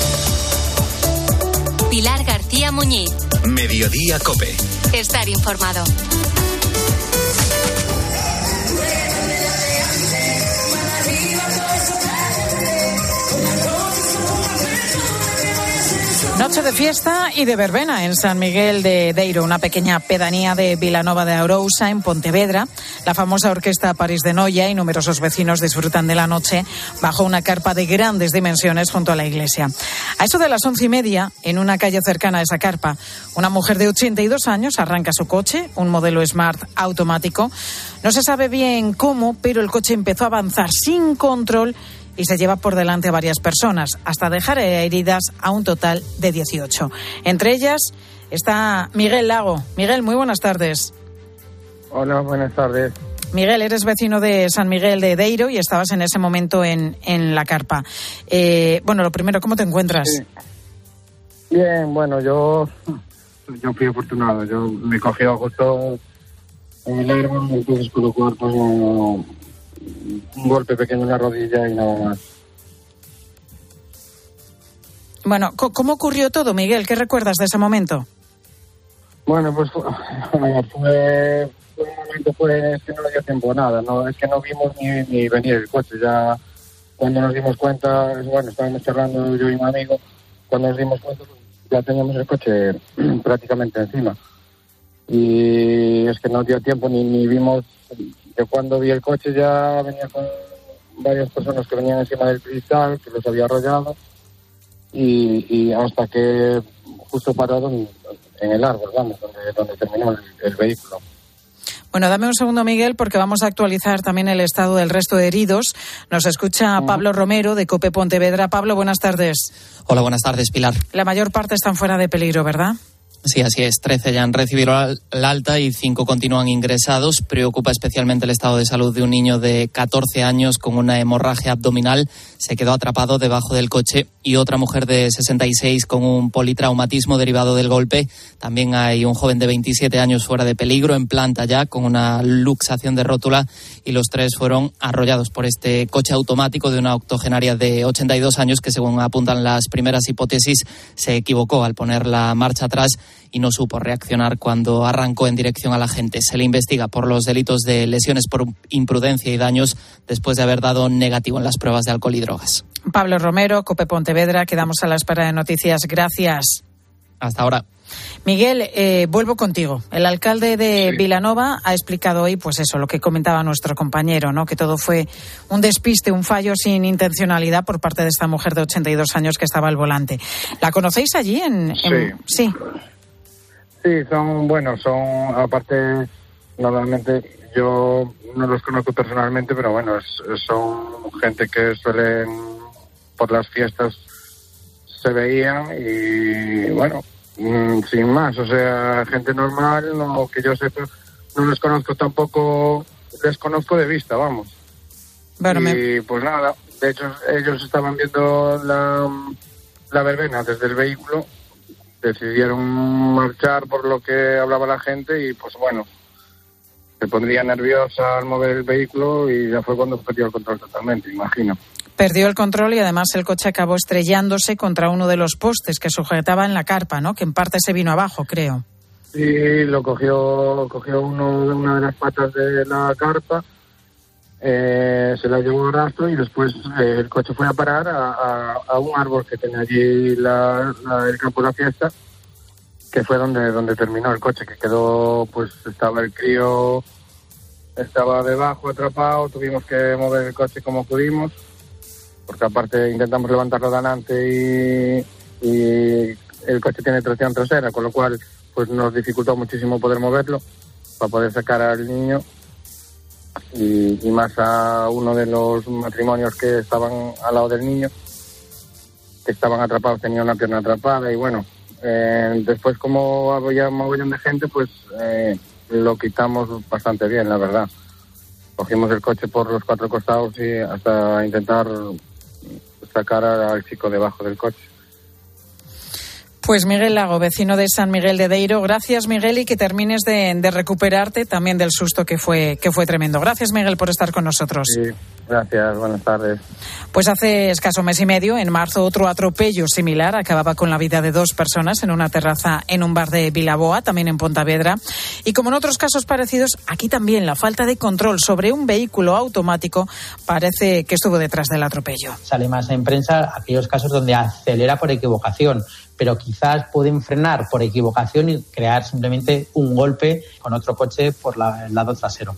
S9: Pilar García Muñiz.
S2: Mediodía COPE.
S9: Estar informado.
S1: Noche de fiesta y de verbena en San Miguel de Deiro, una pequeña pedanía de Vilanova de Arousa, en Pontevedra. La famosa orquesta París de Noia y numerosos vecinos disfrutan de la noche bajo una carpa de grandes dimensiones junto a la iglesia. A eso de las once y media, en una calle cercana a esa carpa, una mujer de ochenta y dos años arranca su coche, un modelo Smart automático. No se sabe bien cómo, pero el coche empezó a avanzar sin control y se lleva por delante a varias personas, hasta dejar heridas a un total de dieciocho. Entre ellas está Miguel Lago. Miguel, muy buenas tardes.
S6: Hola, buenas tardes.
S1: Miguel, eres vecino de San Miguel de Deiro y estabas en ese momento en, en la carpa. Eh, bueno, lo primero, ¿cómo te encuentras?
S6: Sí. Bien, bueno, yo, yo fui afortunado. Yo me cogió justo en el aire, entonces por lo cual pues, un golpe pequeño en la rodilla y nada más.
S1: Bueno, ¿cómo ocurrió todo, Miguel? ¿Qué recuerdas de ese momento?
S6: Bueno, pues fue, fue, fue un momento pues, que no le dio tiempo a nada, no, es que no vimos ni, ni venir el coche. Ya cuando nos dimos cuenta, bueno, estábamos charlando yo y mi amigo, cuando nos dimos cuenta pues, ya teníamos el coche prácticamente encima. Y es que no dio tiempo ni, ni vimos. Que cuando vi el coche ya venía con varias personas que venían encima del cristal, que los había arrollado, y, y hasta que justo pararon en el árbol, vamos, donde, donde terminó el, el vehículo.
S1: Bueno, dame un segundo, Miguel, porque vamos a actualizar también el estado del resto de heridos. Nos escucha Pablo Romero, de COPE Pontevedra. Pablo, buenas tardes.
S7: Hola, buenas tardes, Pilar.
S1: La mayor parte están fuera de peligro, ¿verdad?
S3: Sí, así es. trece ya han recibido la alta y cinco continúan ingresados. Preocupa especialmente el estado de salud de un niño de catorce años con una hemorragia abdominal. Se quedó atrapado debajo del coche, y otra mujer de sesenta y seis con un politraumatismo derivado del golpe. También hay un joven de veintisiete años fuera de peligro, en planta ya, con una luxación de rótula, y los tres fueron arrollados por este coche automático de una octogenaria de ochenta y dos años que, según apuntan las primeras hipótesis, se equivocó al poner la marcha atrás y no supo reaccionar cuando arrancó en dirección a la gente. Se le investiga por los delitos de lesiones por imprudencia y daños después de haber dado negativo en las pruebas de alcohol y drogas.
S1: Pablo Romero, COPE Pontevedra, quedamos a la espera de noticias. Gracias.
S3: Hasta ahora.
S1: Miguel, eh, vuelvo contigo. El alcalde de sí. Vilanova ha explicado hoy, pues eso, lo que comentaba nuestro compañero, ¿no? Que todo fue un despiste, un fallo sin intencionalidad por parte de esta mujer de ochenta y dos años que estaba al volante. ¿La conocéis allí? En, en...
S6: Sí.
S1: sí.
S6: Sí, son, bueno, son, aparte, normalmente yo no los conozco personalmente, pero bueno, es, son gente que suelen, por las fiestas, se veían y, bueno, mmm, sin más, o sea, gente normal, no, que yo sepa, no los conozco tampoco, les conozco de vista, vamos. Bueno, y me... pues nada, de hecho, ellos estaban viendo la, la verbena desde el vehículo, decidieron marchar por lo que hablaba la gente y pues bueno, se pondría nerviosa al mover el vehículo y ya fue cuando perdió el control totalmente, imagino.
S1: Perdió el control y además el coche acabó estrellándose contra uno de los postes que sujetaba en la carpa, ¿no? Que en parte se vino abajo, creo.
S6: Sí, lo cogió, cogió uno, una de las patas de la carpa, eh, se la llevó a rastro y después eh, el coche fue a parar a, a, a un árbol que tenía allí la, la, el campo de la fiesta, que fue donde donde terminó el coche, que quedó, pues estaba el crío, estaba debajo atrapado, tuvimos que mover el coche como pudimos, porque aparte intentamos levantarlo de adelante y, y el coche tiene tracción trasera, con lo cual pues nos dificultó muchísimo poder moverlo para poder sacar al niño. Y, y más a uno de los matrimonios que estaban al lado del niño, que estaban atrapados, tenía una pierna atrapada y bueno, eh, después como había un mogollón de gente, pues eh, lo quitamos bastante bien, la verdad. Cogimos el coche por los cuatro costados y hasta intentar sacar al chico debajo del coche.
S1: Pues Miguel Lago, vecino de San Miguel de Deiro. Gracias, Miguel, y que termines de, de recuperarte también del susto que fue, que fue tremendo. Gracias, Miguel, por estar con nosotros.
S6: Sí, gracias. Buenas tardes.
S1: Pues hace escaso mes y medio, en marzo, otro atropello similar acababa con la vida de dos personas en una terraza en un bar de Vilaboa, también en Pontevedra. Y como en otros casos parecidos, aquí también la falta de control sobre un vehículo automático parece que estuvo detrás del atropello.
S7: Sale más en prensa aquellos casos donde acelera por equivocación, pero quizás pueden frenar por equivocación y crear simplemente un golpe con otro coche por la, el lado trasero.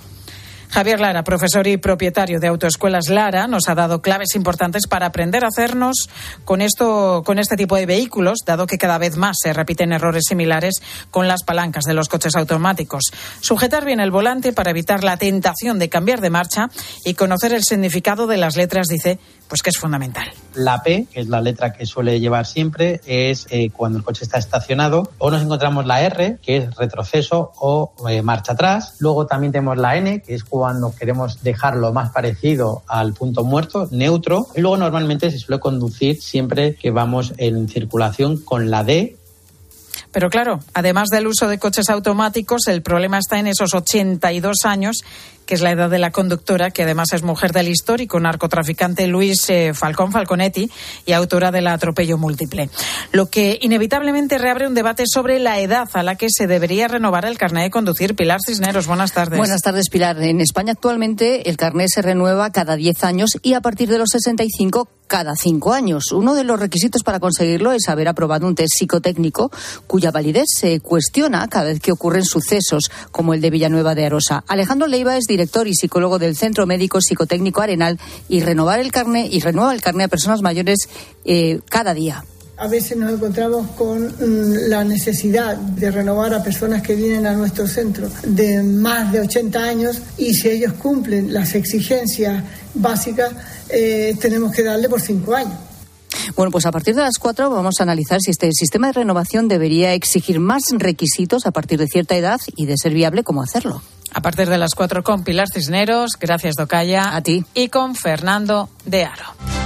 S1: Javier Lara, profesor y propietario de Autoescuelas Lara, nos ha dado claves importantes para aprender a hacernos con esto, con este tipo de vehículos, dado que cada vez más se repiten errores similares con las palancas de los coches automáticos. Sujetar bien el volante para evitar la tentación de cambiar de marcha y conocer el significado de las letras, dice, pues que es fundamental.
S7: La P, que es la letra que suele llevar siempre, es eh, cuando el coche está estacionado. O nos encontramos la R, que es retroceso o eh, marcha atrás. Luego también tenemos la N, que es cuando queremos dejarlo más parecido al punto muerto, neutro. Y luego normalmente se suele conducir siempre que vamos en circulación con la D.
S1: Pero claro, además del uso de coches automáticos, el problema está en esos ochenta y dos años, que es la edad de la conductora, que además es mujer del histórico narcotraficante Luis eh, Falcón Falconetti y autora del atropello múltiple. Lo que inevitablemente reabre un debate sobre la edad a la que se debería renovar el carnet de conducir. Pilar Cisneros, buenas tardes.
S8: Buenas tardes, Pilar. En España actualmente el carnet se renueva cada diez años y a partir de los sesenta y cinco cada cinco años. Uno de los requisitos para conseguirlo es haber aprobado un test psicotécnico cuya validez se cuestiona cada vez que ocurren sucesos como el de Villanueva de Arosa. Alejandro Leiva es director y psicólogo del Centro Médico Psicotécnico Arenal y renovar el carnet y renueva el carnet a personas mayores eh, cada día.
S11: A veces nos encontramos con mm, la necesidad de renovar a personas que vienen a nuestro centro de más de ochenta años y si ellos cumplen las exigencias básicas, eh, tenemos que darle por cinco años.
S8: Bueno, pues a partir de las cuatro vamos a analizar si este sistema de renovación debería exigir más requisitos a partir de cierta edad y, de ser viable, cómo hacerlo.
S1: A partir de las cuatro con Pilar Cisneros, gracias Docaya.
S8: A ti.
S1: Y con Fernando de Aro.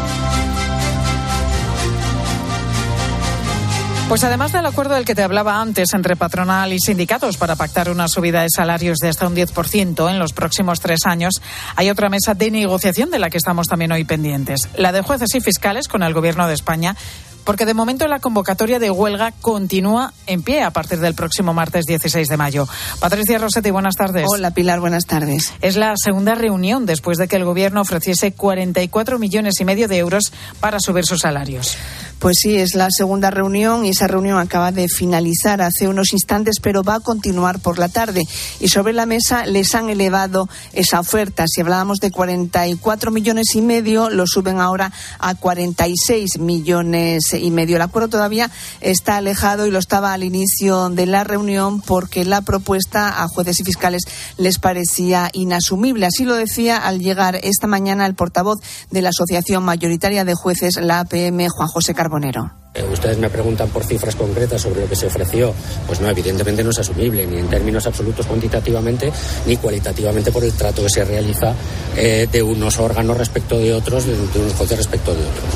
S1: Pues además del acuerdo del que te hablaba antes entre patronal y sindicatos para pactar una subida de salarios de hasta un diez por ciento en los próximos tres años, hay otra mesa de negociación de la que estamos también hoy pendientes, la de jueces y fiscales con el Gobierno de España, porque de momento la convocatoria de huelga continúa en pie a partir del próximo martes dieciséis de mayo. Patricia Rossetti, buenas tardes.
S10: Hola Pilar, buenas tardes.
S1: Es la segunda reunión después de que el Gobierno ofreciese cuarenta y cuatro millones y medio de euros para subir sus salarios.
S10: Pues sí, es la segunda reunión y esa reunión acaba de finalizar hace unos instantes, pero va a continuar por la tarde. Y sobre la mesa les han elevado esa oferta. Si hablábamos de cuarenta y cuatro millones y medio, lo suben ahora a cuarenta y seis millones y medio. El acuerdo todavía está alejado y lo estaba al inicio de la reunión porque la propuesta a jueces y fiscales les parecía inasumible. Así lo decía al llegar esta mañana el portavoz de la Asociación Mayoritaria de Jueces, la A P M, Juan José Carbonero.
S12: Eh, ustedes me preguntan por cifras concretas sobre lo que se ofreció. Pues no, evidentemente no es asumible, ni en términos absolutos cuantitativamente, ni cualitativamente por el trato que se realiza eh, de unos órganos respecto de otros, de, de unos jueces respecto de otros.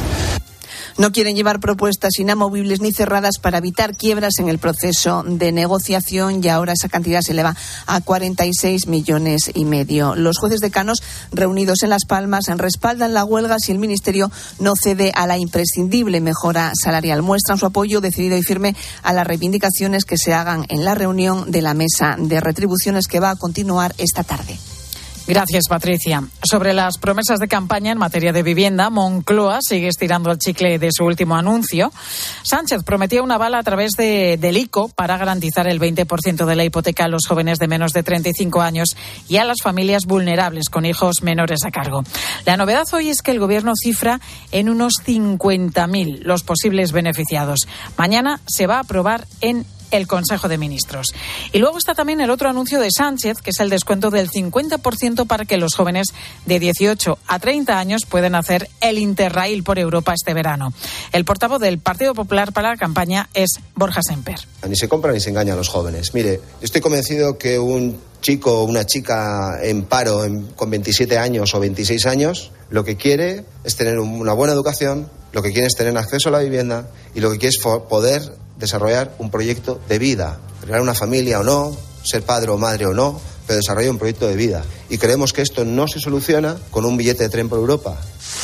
S10: No quieren llevar propuestas inamovibles ni cerradas para evitar quiebras en el proceso de negociación y ahora esa cantidad se eleva a cuarenta y seis millones y medio. Los jueces decanos reunidos en Las Palmas respaldan la huelga si el Ministerio no cede a la imprescindible mejora salarial. Muestran su apoyo decidido y firme a las reivindicaciones que se hagan en la reunión de la mesa de retribuciones que va a continuar esta tarde.
S1: Gracias, Patricia. Sobre las promesas de campaña en materia de vivienda, Moncloa sigue estirando el chicle de su último anuncio. Sánchez prometía una bala a través de, del I C O para garantizar el veinte por ciento de la hipoteca a los jóvenes de menos de treinta y cinco años y a las familias vulnerables con hijos menores a cargo. La novedad hoy es que el Gobierno cifra en unos cincuenta mil los posibles beneficiados. Mañana se va a aprobar en el Consejo de Ministros. Y luego está también el otro anuncio de Sánchez, que es el descuento del cincuenta por ciento para que los jóvenes de dieciocho a treinta años puedan hacer el Interrail por Europa este verano. El portavoz del Partido Popular para la campaña es Borja Semper.
S19: Ni se compra ni se engaña a los jóvenes. Mire, estoy convencido que un chico o una chica en paro en, con veintisiete años o veintiséis años, lo que quiere es tener una buena educación, lo que quiere es tener acceso a la vivienda y lo que quiere es poder desarrollar un proyecto de vida, crear una familia o no, ser padre o madre o no, pero desarrollar un proyecto de vida. Y creemos que esto no se soluciona con un billete de tren por Europa.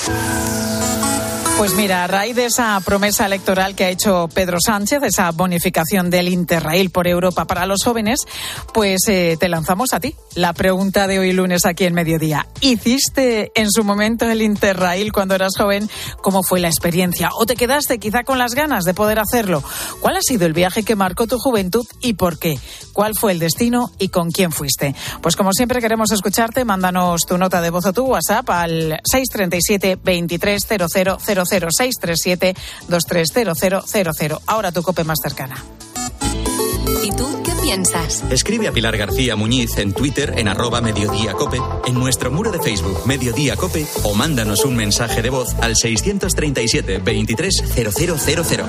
S1: Pues mira, a raíz de esa promesa electoral que ha hecho Pedro Sánchez, esa bonificación del Interrail por Europa para los jóvenes, pues eh, te lanzamos a ti la pregunta de hoy lunes aquí en Mediodía. ¿Hiciste en su momento el Interrail cuando eras joven? ¿Cómo fue la experiencia? ¿O te quedaste quizá con las ganas de poder hacerlo? ¿Cuál ha sido el viaje que marcó tu juventud y por qué? ¿Cuál fue el destino y con quién fuiste? Pues como siempre queremos escucharte, mándanos tu nota de voz o tu WhatsApp al seis tres siete, veintitrés cero cero cero cero, seis tres siete, veintitrés cero cero cero cero. Ahora tu COPE más cercana.
S9: ¿Y tú qué piensas?
S2: Escribe a Pilar García Muñiz en Twitter en arroba Mediodía Cope, en nuestro muro de Facebook Mediodía Cope o mándanos un mensaje de voz al seiscientos treinta y siete, veintitrés cero cero cero cero.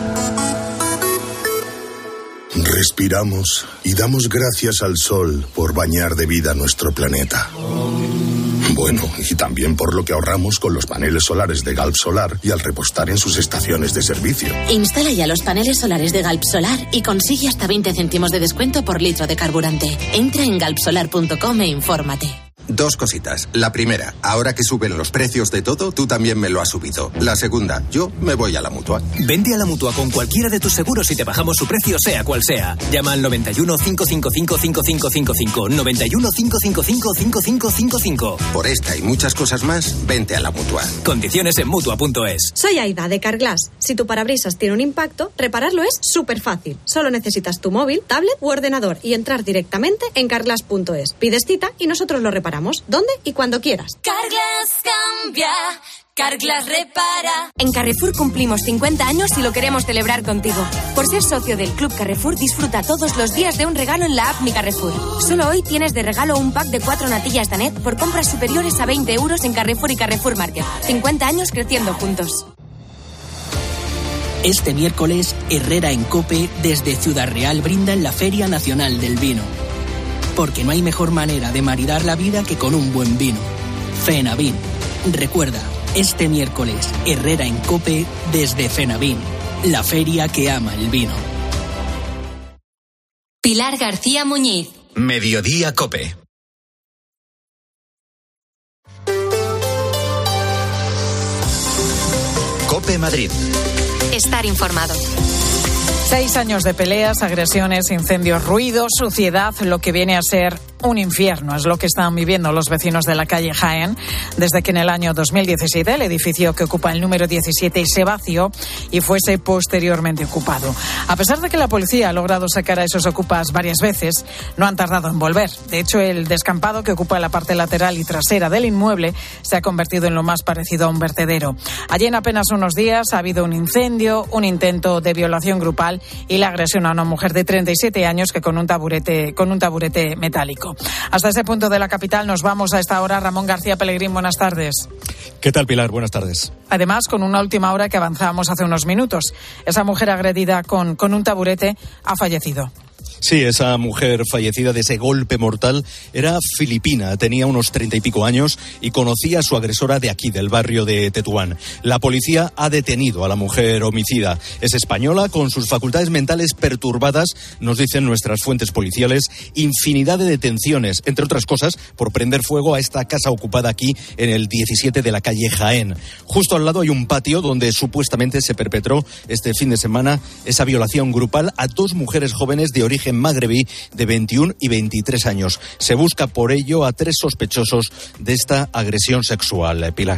S20: Respiramos y damos gracias al sol por bañar de vida nuestro planeta. Bueno, y también por lo que ahorramos con los paneles solares de Galp Solar y al repostar en sus estaciones de servicio.
S21: Instala ya los paneles solares de Galp Solar y consigue hasta veinte céntimos de descuento por litro de carburante. Entra en galp solar punto com e infórmate.
S22: Dos cositas. La primera, ahora que suben los precios de todo, tú también me lo has subido. La segunda, yo me voy a la Mutua.
S23: Vente a la Mutua con cualquiera de tus seguros y te bajamos su precio sea cual sea. Llama al noventa y uno, cinco cinco cinco, cinco cinco cinco cinco, noventa y uno, cinco cinco cinco, cinco cinco cinco cinco.
S22: Por esta y muchas cosas más, vente a la Mutua.
S23: Condiciones en Mutua punto es.
S24: Soy Aida de Carglass. Si tu parabrisas tiene un impacto, repararlo es súper fácil. Solo necesitas tu móvil, tablet u ordenador y entrar directamente en carglass punto es. Pides cita y nosotros lo reparamos. ¿Dónde y cuando quieras?
S25: Carglass cambia, Carglass repara. En Carrefour cumplimos cincuenta años y lo queremos celebrar contigo. Por ser socio del Club Carrefour, disfruta todos los días de un regalo en la app Mi Carrefour. Solo hoy tienes de regalo un pack de cuatro natillas Danet por compras superiores a veinte euros en Carrefour y Carrefour Market. cincuenta años creciendo juntos.
S13: Este miércoles, Herrera en COPE desde Ciudad Real brinda en la Feria Nacional del Vino. Porque no hay mejor manera de maridar la vida que con un buen vino. Fenavín. Recuerda, este miércoles, Herrera en COPE desde Fenavín, la feria que ama el vino.
S9: Pilar García Muñiz.
S2: Mediodía COPE. COPE Madrid.
S9: Estar informado.
S1: Seis años de peleas, agresiones, incendios, ruido, suciedad, lo que viene a ser un infierno. Es lo que están viviendo los vecinos de la calle Jaén desde que en el año dos mil diecisiete el edificio que ocupa el número diecisiete se vació y fuese posteriormente ocupado. A pesar de que la policía ha logrado sacar a esos ocupas varias veces, no han tardado en volver. De hecho, el descampado que ocupa la parte lateral y trasera del inmueble se ha convertido en lo más parecido a un vertedero. Allí en apenas unos días ha habido un incendio, un intento de violación grupal y la agresión a una mujer de treinta y siete años que con un taburete, con un taburete metálico. Hasta ese punto de la capital nos vamos a esta hora. Ramón García Pellegrín, buenas tardes.
S14: ¿Qué tal, Pilar? Buenas tardes.
S1: Además, con una última hora que avanzábamos hace unos minutos. Esa mujer agredida con, con un taburete ha fallecido.
S14: Sí, esa mujer fallecida de ese golpe mortal era filipina, tenía unos treinta y pico años y conocía a su agresora de aquí, del barrio de Tetuán. La policía ha detenido a la mujer homicida. Es española, con sus facultades mentales perturbadas, nos dicen nuestras fuentes policiales, infinidad de detenciones, entre otras cosas, por prender fuego a esta casa ocupada aquí en el diecisiete de la calle Jaén. Justo al lado hay un patio donde supuestamente se perpetró este fin de semana esa violación grupal a dos mujeres jóvenes de origen magrebí de veintiuno y veintitrés años. Se busca por ello a tres sospechosos de esta agresión sexual. Pilar.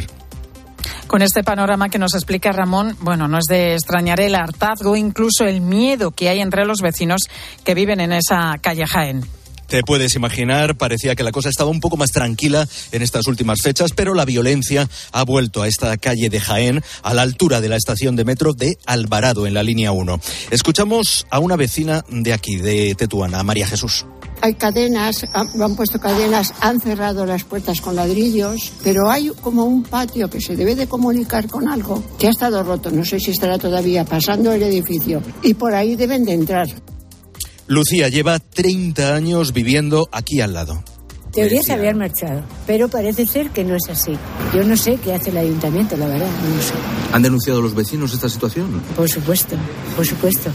S1: Con este panorama que nos explica Ramón, bueno, no es de extrañar el hartazgo, incluso el miedo que hay entre los vecinos que viven en esa calle Jaén.
S14: Te puedes imaginar, parecía que la cosa estaba un poco más tranquila en estas últimas fechas, pero la violencia ha vuelto a esta calle de Jaén, a la altura de la estación de metro de Alvarado, en la línea uno. Escuchamos a una vecina de aquí, de Tetuán, a María Jesús.
S15: Hay cadenas, han puesto cadenas, han cerrado las puertas con ladrillos, pero hay como un patio que se debe de comunicar con algo que ha estado roto. No sé si estará todavía pasando el edificio y por ahí deben de entrar.
S14: Lucía lleva treinta años viviendo aquí al lado.
S16: Teoría se habían marchado, pero parece ser que no es así. Yo no sé qué hace el ayuntamiento, la verdad, no sé.
S14: ¿Han denunciado los vecinos esta situación?
S16: Por supuesto, por supuesto.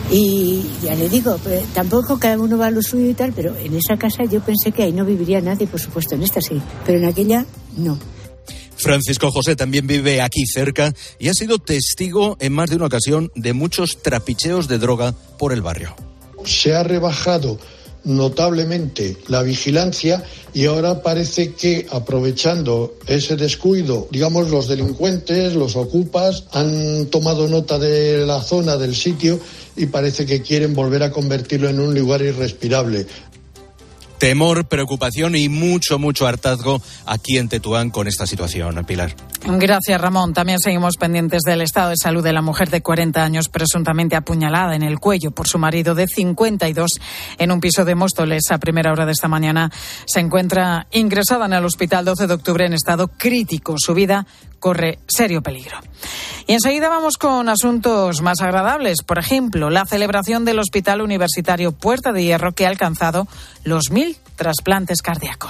S16: Y ya le digo, pues, tampoco cada uno va a lo suyo y tal, pero en esa casa yo pensé que ahí no viviría nadie, por supuesto, en esta sí, pero en aquella no.
S14: Francisco José también vive aquí cerca y ha sido testigo en más de una ocasión de muchos trapicheos de droga por el barrio.
S17: Se ha rebajado notablemente la vigilancia y ahora parece que, aprovechando ese descuido, digamos, los delincuentes, los ocupas, han tomado nota de la zona, del sitio, y parece que quieren volver a convertirlo en un lugar irrespirable.
S14: Temor, preocupación y mucho, mucho hartazgo aquí en Tetuán con esta situación. Pilar.
S1: Gracias, Ramón. También seguimos pendientes del estado de salud de la mujer de cuarenta años presuntamente apuñalada en el cuello por su marido de cincuenta y dos en un piso de Móstoles. A primera hora de esta mañana se encuentra ingresada en el hospital doce de octubre en estado crítico. Su vida corre serio peligro. Y enseguida vamos con asuntos más agradables. Por ejemplo, la celebración del Hospital Universitario Puerta de Hierro, que ha alcanzado los mil trasplantes cardíacos.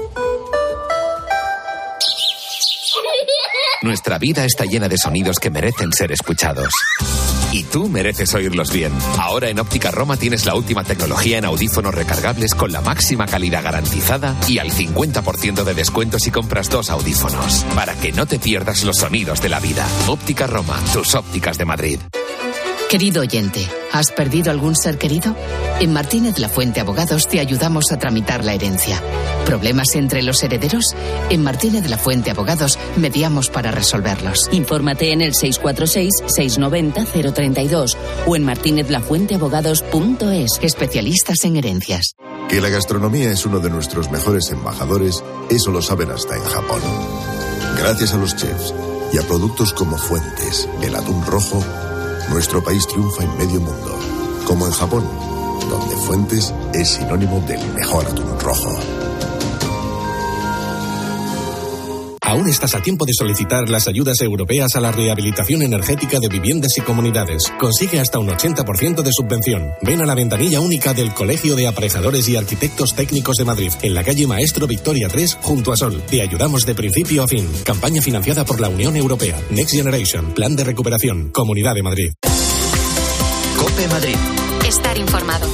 S26: Nuestra vida está llena de sonidos que merecen ser escuchados. Y tú mereces oírlos bien. Ahora en Óptica Roma tienes la última tecnología en audífonos recargables con la máxima calidad garantizada y al cincuenta por ciento de descuento si compras dos audífonos. Para que no te pierdas los sonidos de la vida. Óptica Roma, tus ópticas de Madrid.
S27: Querido oyente, ¿has perdido algún ser querido? En Martínez Lafuente Abogados te ayudamos a tramitar la herencia. ¿Problemas entre los herederos? En Martínez Lafuente Abogados mediamos para resolverlos.
S28: Infórmate en el seis cuatro seis, seis nueve cero, cero tres dos o en martinez lafuente abogados punto es.
S27: Especialistas en herencias.
S29: Que la gastronomía es uno de nuestros mejores embajadores, eso lo saben hasta en Japón. Gracias a los chefs y a productos como Fuentes, el atún rojo, nuestro país triunfa en medio mundo, como en Japón, donde Fuentes es sinónimo del mejor atún rojo.
S3: Aún estás a tiempo de solicitar las ayudas europeas a la rehabilitación energética de viviendas y comunidades. Consigue hasta un ochenta por ciento de subvención. Ven a la ventanilla única del Colegio de Aparejadores y Arquitectos Técnicos de Madrid, en la calle Maestro Victoria tres, junto a Sol. Te ayudamos de principio a fin. Campaña financiada por la Unión Europea. Next Generation. Plan de recuperación. Comunidad de Madrid.
S2: COPE Madrid.
S9: Estar informado.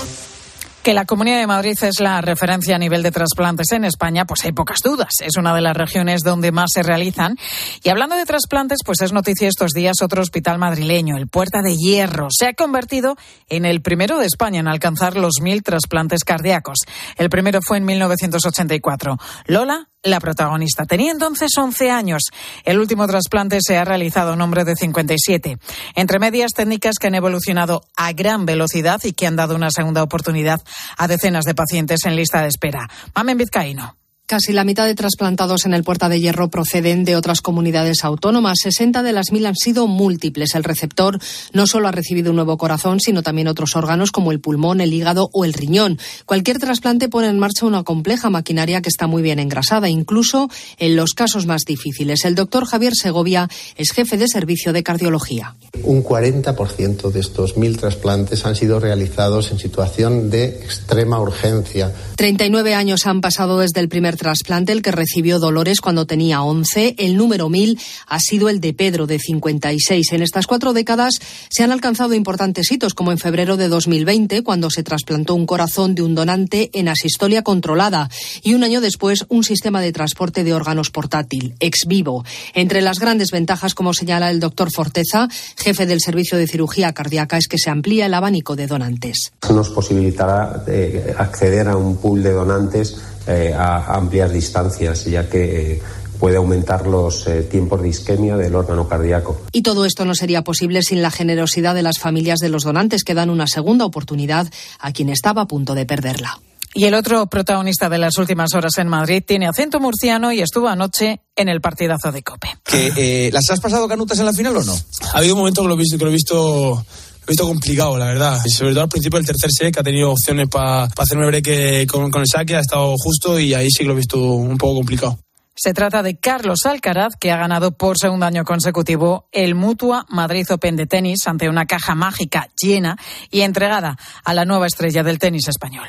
S1: Que la Comunidad de Madrid es la referencia a nivel de trasplantes en España, pues hay pocas dudas. Es una de las regiones donde más se realizan. Y hablando de trasplantes, pues es noticia estos días otro hospital madrileño, el Puerta de Hierro. Se ha convertido en el primero de España en alcanzar los mil trasplantes cardíacos. El primero fue en mil novecientos ochenta y cuatro. Lola, la protagonista, tenía entonces once años. El último trasplante se ha realizado a un hombre de cincuenta y siete. Entre medias, técnicas que han evolucionado a gran velocidad y que han dado una segunda oportunidad a decenas de pacientes en lista de espera. Mamen Vizcaíno.
S4: Casi la mitad de trasplantados en el Puerta de Hierro proceden de otras comunidades autónomas. sesenta de las mil han sido múltiples. El receptor no solo ha recibido un nuevo corazón, sino también otros órganos como el pulmón, el hígado o el riñón. Cualquier trasplante pone en marcha una compleja maquinaria que está muy bien engrasada, incluso en los casos más difíciles. El doctor Javier Segovia es jefe de servicio de cardiología.
S5: Un cuarenta por ciento de estos mil trasplantes han sido realizados en situación de extrema urgencia.
S4: treinta y nueve años han pasado desde el primer trasplante, el que recibió Dolores cuando tenía once. El número mil ha sido el de Pedro, de cincuenta y seis. En estas cuatro décadas se han alcanzado importantes hitos, como en febrero de dos mil veinte, cuando se trasplantó un corazón de un donante en asistolia controlada, y un año después un sistema de transporte de órganos portátil, ex vivo. Entre las grandes ventajas, como señala el doctor Forteza, jefe del servicio de cirugía cardíaca, es que se amplía el abanico de donantes.
S6: Nos posibilitará eh, acceder a un pool de donantes eh, a amplias distancias, ya que eh, puede aumentar los eh, tiempos de isquemia del órgano cardíaco.
S4: Y todo esto no sería posible sin la generosidad de las familias de los donantes, que dan una segunda oportunidad a quien estaba a punto de perderla.
S1: Y el otro protagonista de las últimas horas en Madrid tiene acento murciano y estuvo anoche en el partidazo de COPE.
S7: ¿Que, eh, ¿Las has pasado canutas en la final o no?
S8: Ha habido un momento que lo he visto, que lo he visto, lo he visto complicado, la verdad. Y sobre todo al principio del tercer set, que ha tenido opciones para pa hacerme break con, con el saque, ha estado justo y ahí sí que lo he visto un poco complicado.
S1: Se trata de Carlos Alcaraz, que ha ganado por segundo año consecutivo el Mutua Madrid Open de tenis ante una caja mágica llena y entregada a la nueva estrella del tenis español.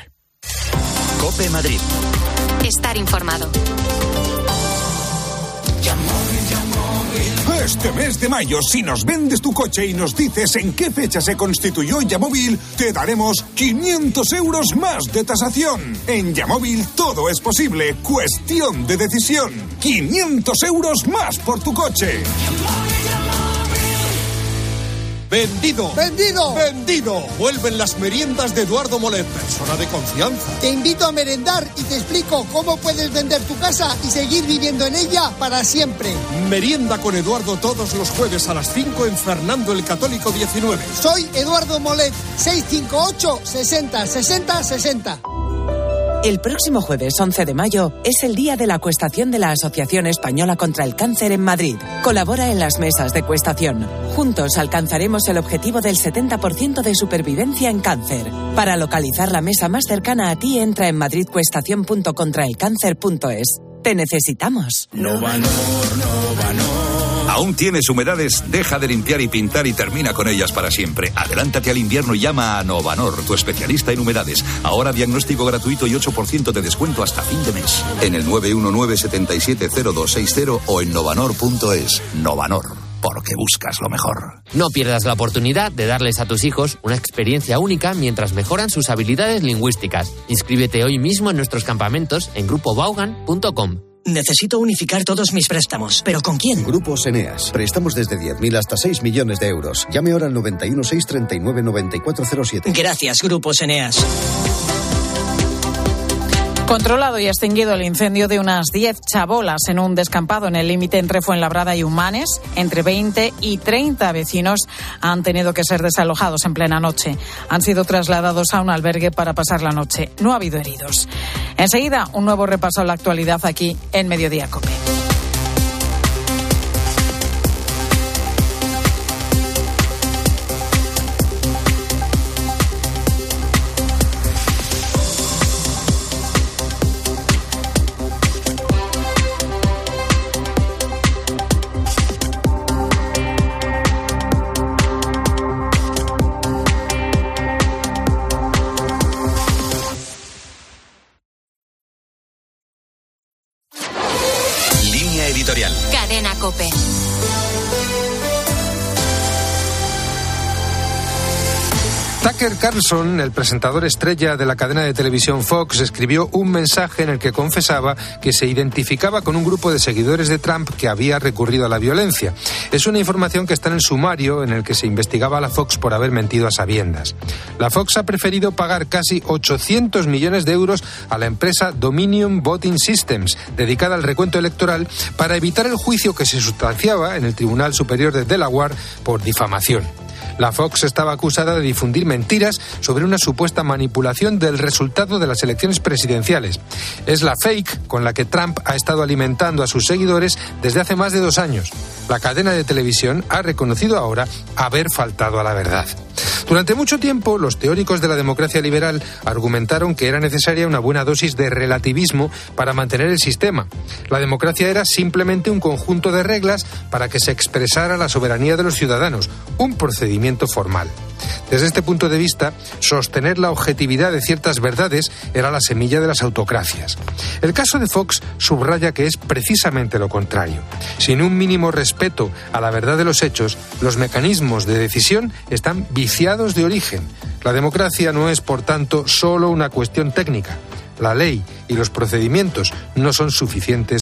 S2: COPE Madrid.
S9: Estar informado.
S11: Este mes de mayo, si nos vendes tu coche y nos dices en qué fecha se constituyó Yamóvil, te daremos quinientos euros más de tasación. En Yamóvil todo es posible, cuestión de decisión. quinientos euros más por tu coche.
S12: ¡Vendido!
S18: ¡Vendido!
S12: ¡Vendido! Vuelven las meriendas de Eduardo Molet, persona de confianza.
S18: Te invito a merendar y te explico cómo puedes vender tu casa y seguir viviendo en ella para siempre.
S12: Merienda con Eduardo todos los jueves a las cinco en Fernando el Católico diecinueve.
S18: Soy Eduardo Molet, seis cinco ocho, sesenta, sesenta, sesenta.
S30: El próximo jueves once de mayo es el día de la cuestación de la Asociación Española contra el Cáncer en Madrid. Colabora en las mesas de cuestación. Juntos alcanzaremos el objetivo del setenta por ciento de supervivencia en cáncer. Para localizar la mesa más cercana a ti, entra en madridcuestación punto contra el cáncer punto es. Te necesitamos.
S31: Novanor, Novanor.
S32: ¿Aún tienes humedades? Deja de limpiar y pintar y termina con ellas para siempre. Adelántate al invierno y llama a Novanor, tu especialista en humedades. Ahora diagnóstico gratuito y ocho por ciento de descuento hasta fin de mes. En el nueve uno nueve, siete siete, cero dos seis cero o en novanor punto es. Novanor, porque buscas lo mejor.
S33: No pierdas la oportunidad de darles a tus hijos una experiencia única mientras mejoran sus habilidades lingüísticas. Inscríbete hoy mismo en nuestros campamentos en grupo baugan punto com.
S34: Necesito unificar todos mis préstamos. ¿Pero con quién?
S35: Grupos Eneas. Préstamos desde diez mil hasta seis millones de euros. Llame ahora al noventa y uno, seis treinta y nueve, noventa y cuatro cero siete.
S34: Gracias, Grupos Eneas.
S1: Controlado y extinguido el incendio de unas diez chabolas en un descampado en el límite entre Fuenlabrada y Humanes. Entre veinte y treinta vecinos han tenido que ser desalojados en plena noche. Han sido trasladados a un albergue para pasar la noche. No ha habido heridos. Enseguida, un nuevo repaso a la actualidad aquí en Mediodía COPE.
S2: editorial.
S9: Cadena COPE.
S10: Tucker Carlson, el presentador estrella de la cadena de televisión Fox, escribió un mensaje en el que confesaba que se identificaba con un grupo de seguidores de Trump que había recurrido a la violencia. Es una información que está en el sumario en el que se investigaba a la Fox por haber mentido a sabiendas. La Fox ha preferido pagar casi ochocientos millones de euros a la empresa Dominion Voting Systems, dedicada al recuento electoral, para evitar el juicio que se sustanciaba en el Tribunal Superior de Delaware por difamación. La Fox estaba acusada de difundir mentiras sobre una supuesta manipulación del resultado de las elecciones presidenciales. Es la fake con la que Trump ha estado alimentando a sus seguidores desde hace más de dos años. La cadena de televisión ha reconocido ahora haber faltado a la verdad. Durante mucho tiempo, los teóricos de la democracia liberal argumentaron que era necesaria una buena dosis de relativismo para mantener el sistema. La democracia era simplemente un conjunto de reglas para que se expresara la soberanía de los ciudadanos, un procedimiento formal. Desde este punto de vista, sostener la objetividad de ciertas verdades era la semilla de las autocracias. El caso de Fox subraya que es precisamente lo contrario. Sin un mínimo respeto a la verdad de los hechos, los mecanismos de decisión están viciados de origen. La democracia no es, por tanto, solo una cuestión técnica. La ley y los procedimientos no son suficientes